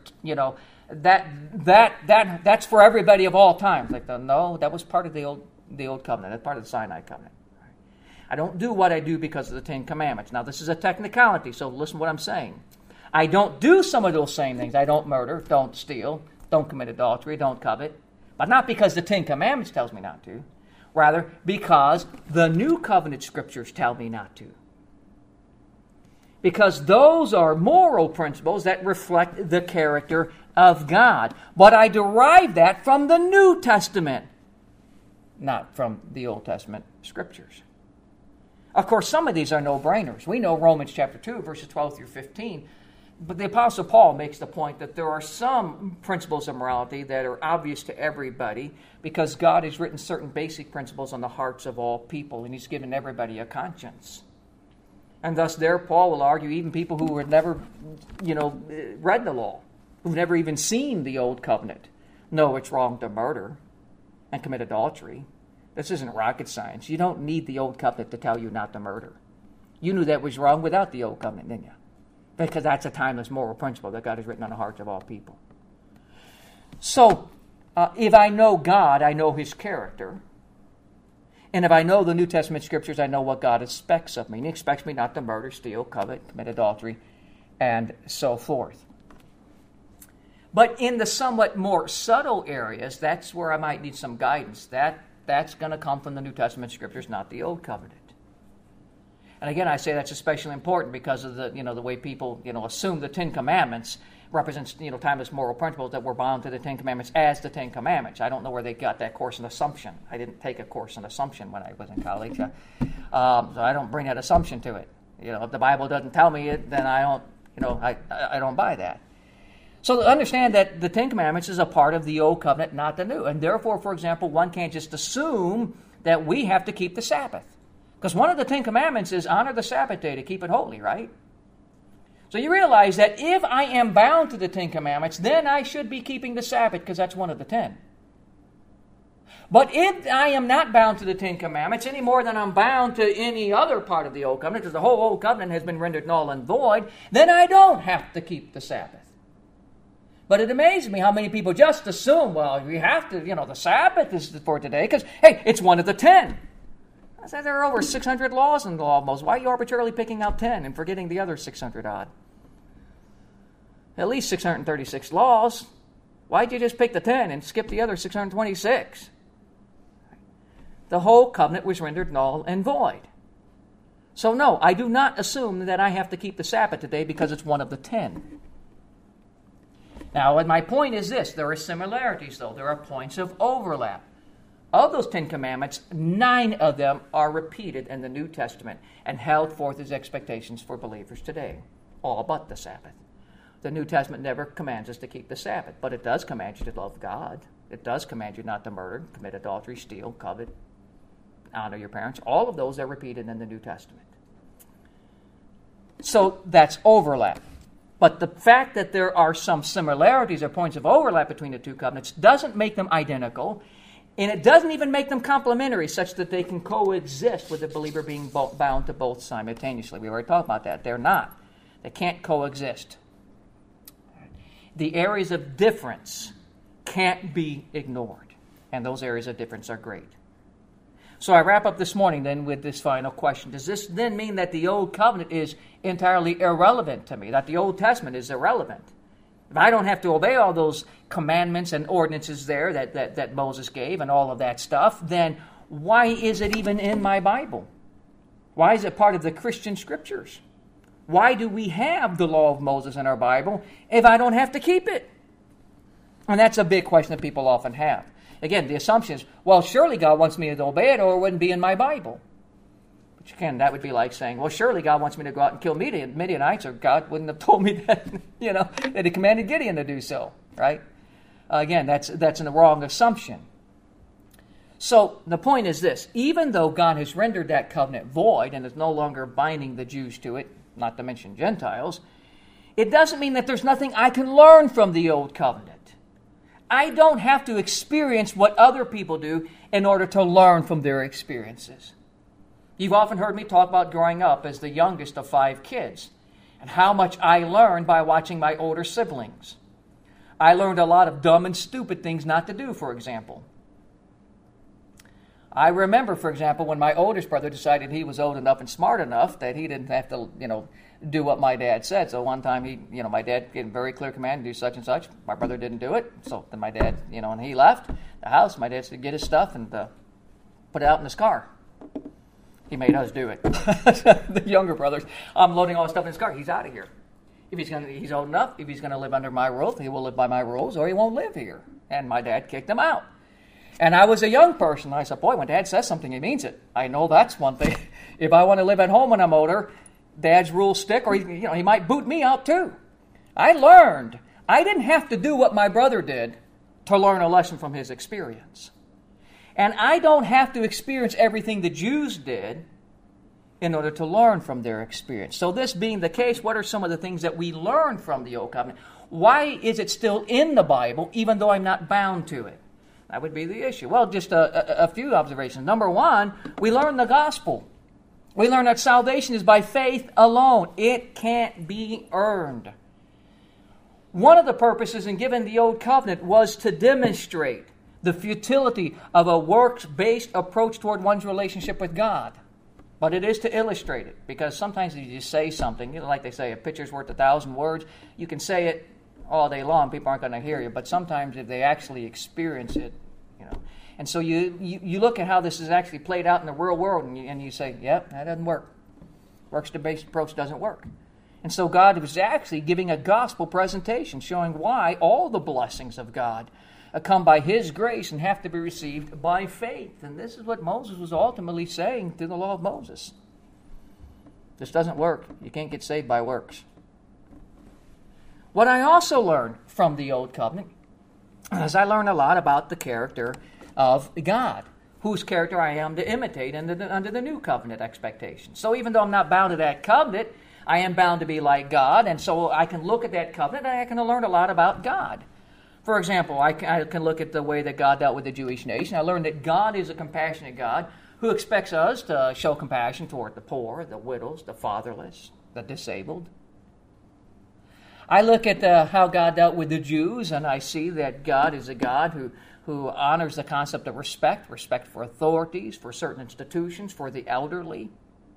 that's for everybody of all time. Like, no, that was part of the Old Covenant. That's part of the Sinai Covenant. I don't do what I do because of the Ten Commandments. Now, this is a technicality, so listen to what I'm saying. I don't do some of those same things. I don't murder, don't steal, don't commit adultery, don't covet. But not because the Ten Commandments tells me not to. Rather, because the New Covenant Scriptures tell me not to. Because those are moral principles that reflect the character of God. But I derive that from the New Testament, not from the Old Testament Scriptures. Of course, some of these are no-brainers. We know Romans chapter 2, verses 12 through 15. But the Apostle Paul makes the point that there are some principles of morality that are obvious to everybody because God has written certain basic principles on the hearts of all people, and He's given everybody a conscience. And thus there, Paul will argue, even people who have never, read the law, who've never even seen the Old Covenant, know it's wrong to murder and commit adultery. This isn't rocket science. You don't need the Old Covenant to tell you not to murder. You knew that was wrong without the Old Covenant, didn't you? Because that's a timeless moral principle that God has written on the hearts of all people. So, if I know God, I know His character. And if I know the New Testament Scriptures, I know what God expects of me. And He expects me not to murder, steal, covet, commit adultery, and so forth. But in the somewhat more subtle areas, that's where I might need some guidance. That's going to come from the New Testament Scriptures, not the Old Covenant. And again, I say that's especially important because of the way people assume the Ten Commandments represents timeless moral principles, that we're bound to the Ten Commandments as the Ten Commandments. I don't know where they got that course in assumption. I didn't take a course in assumption when I was in college, so I don't bring that assumption to it. If the Bible doesn't tell me it, then I don't buy that. So understand that the Ten Commandments is a part of the Old Covenant, not the New, and therefore, for example, one can't just assume that we have to keep the Sabbath, because one of the Ten Commandments is honor the Sabbath day to keep it holy, right? So you realize that if I am bound to the Ten Commandments, then I should be keeping the Sabbath because that's one of the 10. But if I am not bound to the Ten Commandments any more than I'm bound to any other part of the Old Covenant, because the whole Old Covenant has been rendered null and void, then I don't have to keep the Sabbath. But it amazes me how many people just assume, well, we have to, the Sabbath is for today because, hey, it's one of the 10. I said there are over 600 laws in the law of Moses. Why are you arbitrarily picking out 10 and forgetting the other 600 odd? At least 636 laws. Why'd you just pick the 10 and skip the other 626? The whole covenant was rendered null and void. So no, I do not assume that I have to keep the Sabbath today because it's one of the 10. Now, my point is this. There are similarities, though. There are points of overlap. Of those 10 commandments, 9 of them are repeated in the New Testament and held forth as expectations for believers today, all but the Sabbath. The New Testament never commands us to keep the Sabbath, but it does command you to love God. It does command you not to murder, commit adultery, steal, covet, honor your parents. All of those are repeated in the New Testament. So that's overlap. But the fact that there are some similarities or points of overlap between the two covenants doesn't make them identical, and it doesn't even make them complementary, such that they can coexist with the believer being bound to both simultaneously. We already talked about that. They're not. They can't coexist. The areas of difference can't be ignored, and those areas of difference are great. So I wrap up this morning then with this final question. Does this then mean that the Old Covenant is entirely irrelevant to me, that the Old Testament is irrelevant? If I don't have to obey all those commandments and ordinances there that Moses gave and all of that stuff, then why is it even in my Bible? Why is it part of the Christian Scriptures? Why do we have the law of Moses in our Bible if I don't have to keep it? And that's a big question that people often have. Again, the assumption is, well, surely God wants me to obey it or it wouldn't be in my Bible. But again, that would be like saying, well, surely God wants me to go out and kill Midianites, or God wouldn't have told me that, that He commanded Gideon to do so, right? Again, that's a wrong assumption. So the point is this: even though God has rendered that covenant void and is no longer binding the Jews to it, not to mention Gentiles, it doesn't mean that there's nothing I can learn from the Old Covenant. I don't have to experience what other people do in order to learn from their experiences. You've often heard me talk about growing up as the youngest of 5 kids and how much I learned by watching my older siblings. I learned a lot of dumb and stupid things not to do, for example. I remember, for example, when my oldest brother decided he was old enough and smart enough that he didn't have to, do what my dad said. So one time my dad gave a very clear command to do such and such. My brother didn't do it. So then my dad, and he left the house. My dad said, get his stuff and put it out in his car. He made us do it. The younger brothers, I'm loading all the stuff in his car. He's out of here. If he's old enough, if he's going to live under my roof, he will live by my rules, or he won't live here. And my dad kicked him out. And I was a young person. I said, boy, when Dad says something, he means it. I know that's one thing. If I want to live at home when I'm older, Dad's rules stick, or he might boot me out too. I learned. I didn't have to do what my brother did to learn a lesson from his experience. And I don't have to experience everything the Jews did in order to learn from their experience. So this being the case, what are some of the things that we learn from the Old Covenant? Why is it still in the Bible, even though I'm not bound to it? That would be the issue. Well, just a few observations. Number one, we learn the gospel. We learn that salvation is by faith alone. It can't be earned. One of the purposes in giving the Old Covenant was to demonstrate the futility of a works-based approach toward one's relationship with God. But it is to illustrate it, because sometimes if you say something, like they say, a picture's worth 1,000 words, you can say it all day long, people aren't going to hear you, but sometimes if they actually experience it, And so you look at how this is actually played out in the real world, and you say, yep, that doesn't work. Works-based approach doesn't work. And so God was actually giving a gospel presentation showing why all the blessings of God come by His grace and have to be received by faith. And this is what Moses was ultimately saying through the law of Moses. This doesn't work. You can't get saved by works. What I also learned from the Old Covenant is I learned a lot about the character of God, whose character I am to imitate under the New Covenant expectations. So even though I'm not bound to that covenant, I am bound to be like God, and so I can look at that covenant and I can learn a lot about God. For example, I can look at the way that God dealt with the Jewish nation. I learned that God is a compassionate God who expects us to show compassion toward the poor, the widows, the fatherless, the disabled. I look at how God dealt with the Jews, and I see that God is a God who honors the concept of respect for authorities, for certain institutions, for the elderly.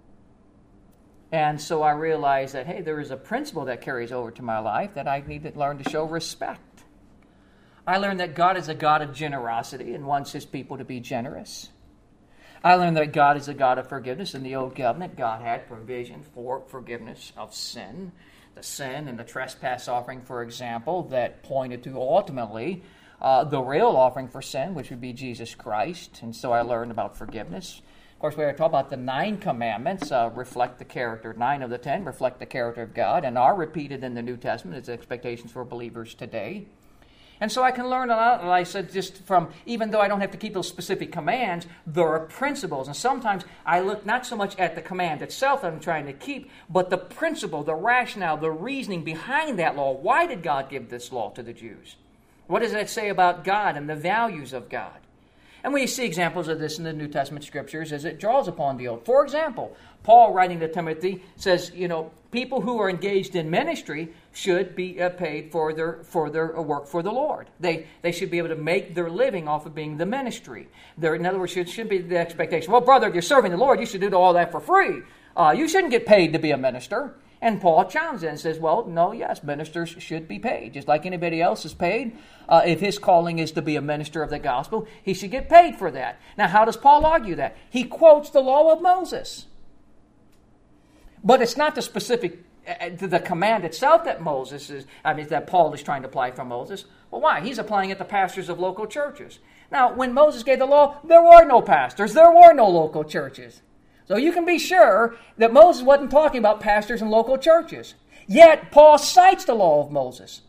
And so I realize that, hey, there is a principle that carries over to my life that I need to learn to show respect. I learned that God is a God of generosity and wants His people to be generous. I learned that God is a God of forgiveness. In the Old Covenant, God had provision for forgiveness of sin. The sin and the trespass offering, for example, that pointed to ultimately the real offering for sin, which would be Jesus Christ. And so I learned about forgiveness. Of course, we are talking about the 9 commandments reflect the character. 9 of the 10 reflect the character of God and are repeated in the New Testament as expectations for believers today. And so I can learn a lot, like I said, just from, even though I don't have to keep those specific commands, there are principles. And sometimes I look not so much at the command itself that I'm trying to keep, but the principle, the rationale, the reasoning behind that law. Why did God give this law to the Jews? What does that say about God and the values of God? And we see examples of this in the New Testament Scriptures as it draws upon the Old. For example, Paul, writing to Timothy, says, people who are engaged in ministry should be paid for their work for the Lord. They should be able to make their living off of being the ministry. In other words, it should be the expectation, well, brother, if you're serving the Lord, you should do all that for free. You shouldn't get paid to be a minister. And Paul challenges and says, well, no, yes, ministers should be paid. Just like anybody else is paid. If his calling is to be a minister of the gospel, he should get paid for that. Now, how does Paul argue that? He quotes the law of Moses. But it's not the specific, the command itself that that Paul is trying to apply from Moses. Well, why? He's applying it to pastors of local churches. Now, when Moses gave the law, there were no pastors. There were no local churches. So you can be sure that Moses wasn't talking about pastors in local churches. Yet, Paul cites the law of Moses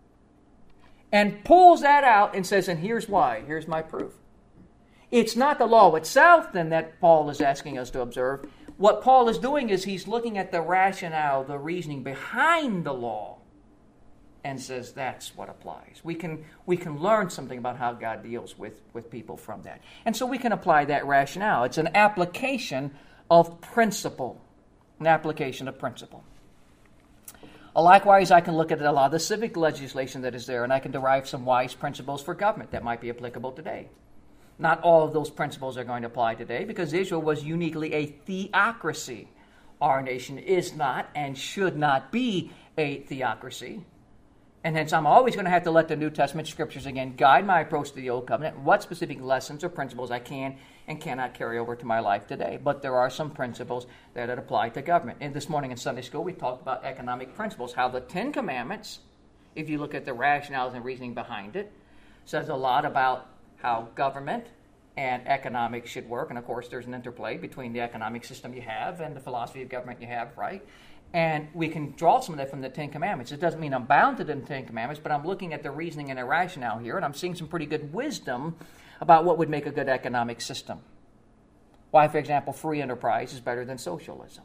and pulls that out and says, and here's why. Here's my proof. It's not the law itself, then, that Paul is asking us to observe. What Paul is doing is he's looking at the rationale, the reasoning behind the law, and says that's what applies. We can learn something about how God deals with people from that. And so we can apply that rationale. It's an application of principle. An application of principle. Likewise, I can look at a lot of the civic legislation that is there, and I can derive some wise principles for government that might be applicable today. Not all of those principles are going to apply today because Israel was uniquely a theocracy. Our nation is not and should not be a theocracy. And hence I'm always going to have to let the New Testament Scriptures again guide my approach to the Old Covenant, what specific lessons or principles I can and cannot carry over to my life today. But there are some principles that apply to government. And this morning in Sunday school we talked about economic principles, how the 10 Commandments, if you look at the rationales and reasoning behind it, says a lot about how government and economics should work. And of course there's an interplay between the economic system you have and the philosophy of government you have, right? And we can draw some of that from the 10 Commandments. It doesn't mean I'm bound to the 10 Commandments, but I'm looking at the reasoning and the rationale here, and I'm seeing some pretty good wisdom about what would make a good economic system. Why, for example, free enterprise is better than socialism.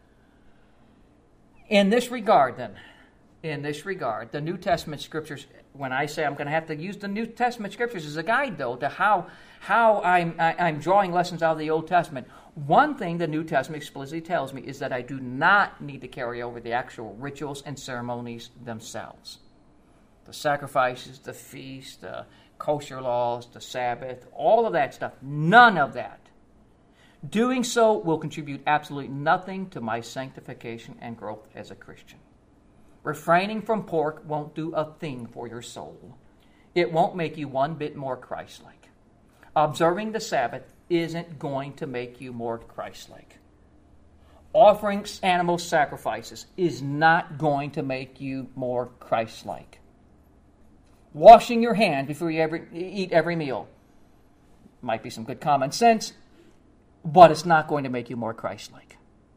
In this regard, the New Testament Scriptures when I say I'm going to have to use the New Testament scriptures as a guide, though, to how I'm drawing lessons out of the Old Testament, one thing the New Testament explicitly tells me is that I do not need to carry over the actual rituals and ceremonies themselves. The sacrifices, the feast, the kosher laws, the Sabbath, all of that stuff, none of that. Doing so will contribute absolutely nothing to my sanctification and growth as a Christian. Refraining from pork won't do a thing for your soul. It won't make you one bit more Christ-like. Observing the Sabbath isn't going to make you more Christ-like. Offering animal sacrifices is not going to make you more Christ-like. Washing your hands before you eat every meal might be some good common sense, but it's not going to make you more Christ-like.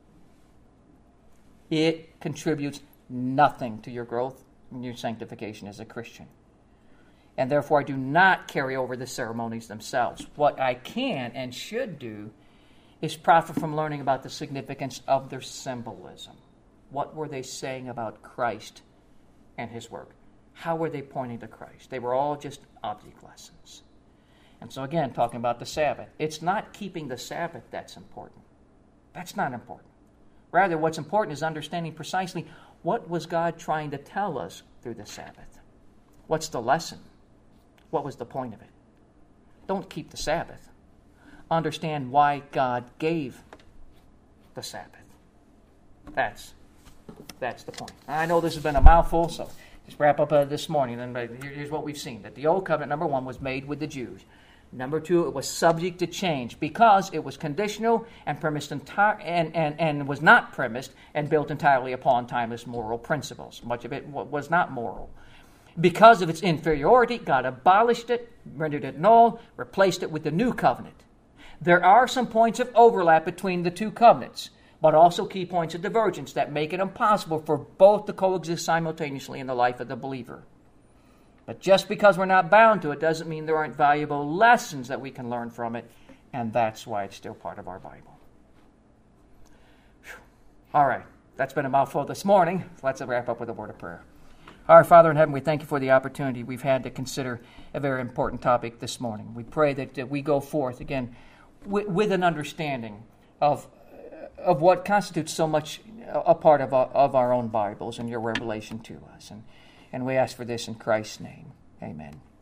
It contributes nothing to your growth and your sanctification as a Christian. And therefore, I do not carry over the ceremonies themselves. What I can and should do is profit from learning about the significance of their symbolism. What were they saying about Christ and his work? How were they pointing to Christ? They were all just object lessons. And so again, talking about the Sabbath, it's not keeping the Sabbath that's important. That's not important. Rather, what's important is understanding precisely what was God trying to tell us through the Sabbath. What's the lesson? What was the point of it? Don't keep the Sabbath. Understand why God gave the Sabbath. That's the point. I know this has been a mouthful, so just wrap up this morning. And here's what we've seen. That the Old Covenant, number one, was made with the Jews. Number two, it was subject to change because it was conditional and premised and was not premised and built entirely upon timeless moral principles. Much of it was not moral. Because of its inferiority, God abolished it, rendered it null, replaced it with the new covenant. There are some points of overlap between the two covenants, but also key points of divergence that make it impossible for both to coexist simultaneously in the life of the believer. But just because we're not bound to it doesn't mean there aren't valuable lessons that we can learn from it, and that's why it's still part of our Bible. Whew. All right, that's been a mouthful this morning. Let's wrap up with a word of prayer. Our Father in heaven, we thank you for the opportunity we've had to consider a very important topic this morning. We pray that we go forth, again, with an understanding of what constitutes so much a part of our own Bibles and your revelation to us. And we ask for this in Christ's name. Amen.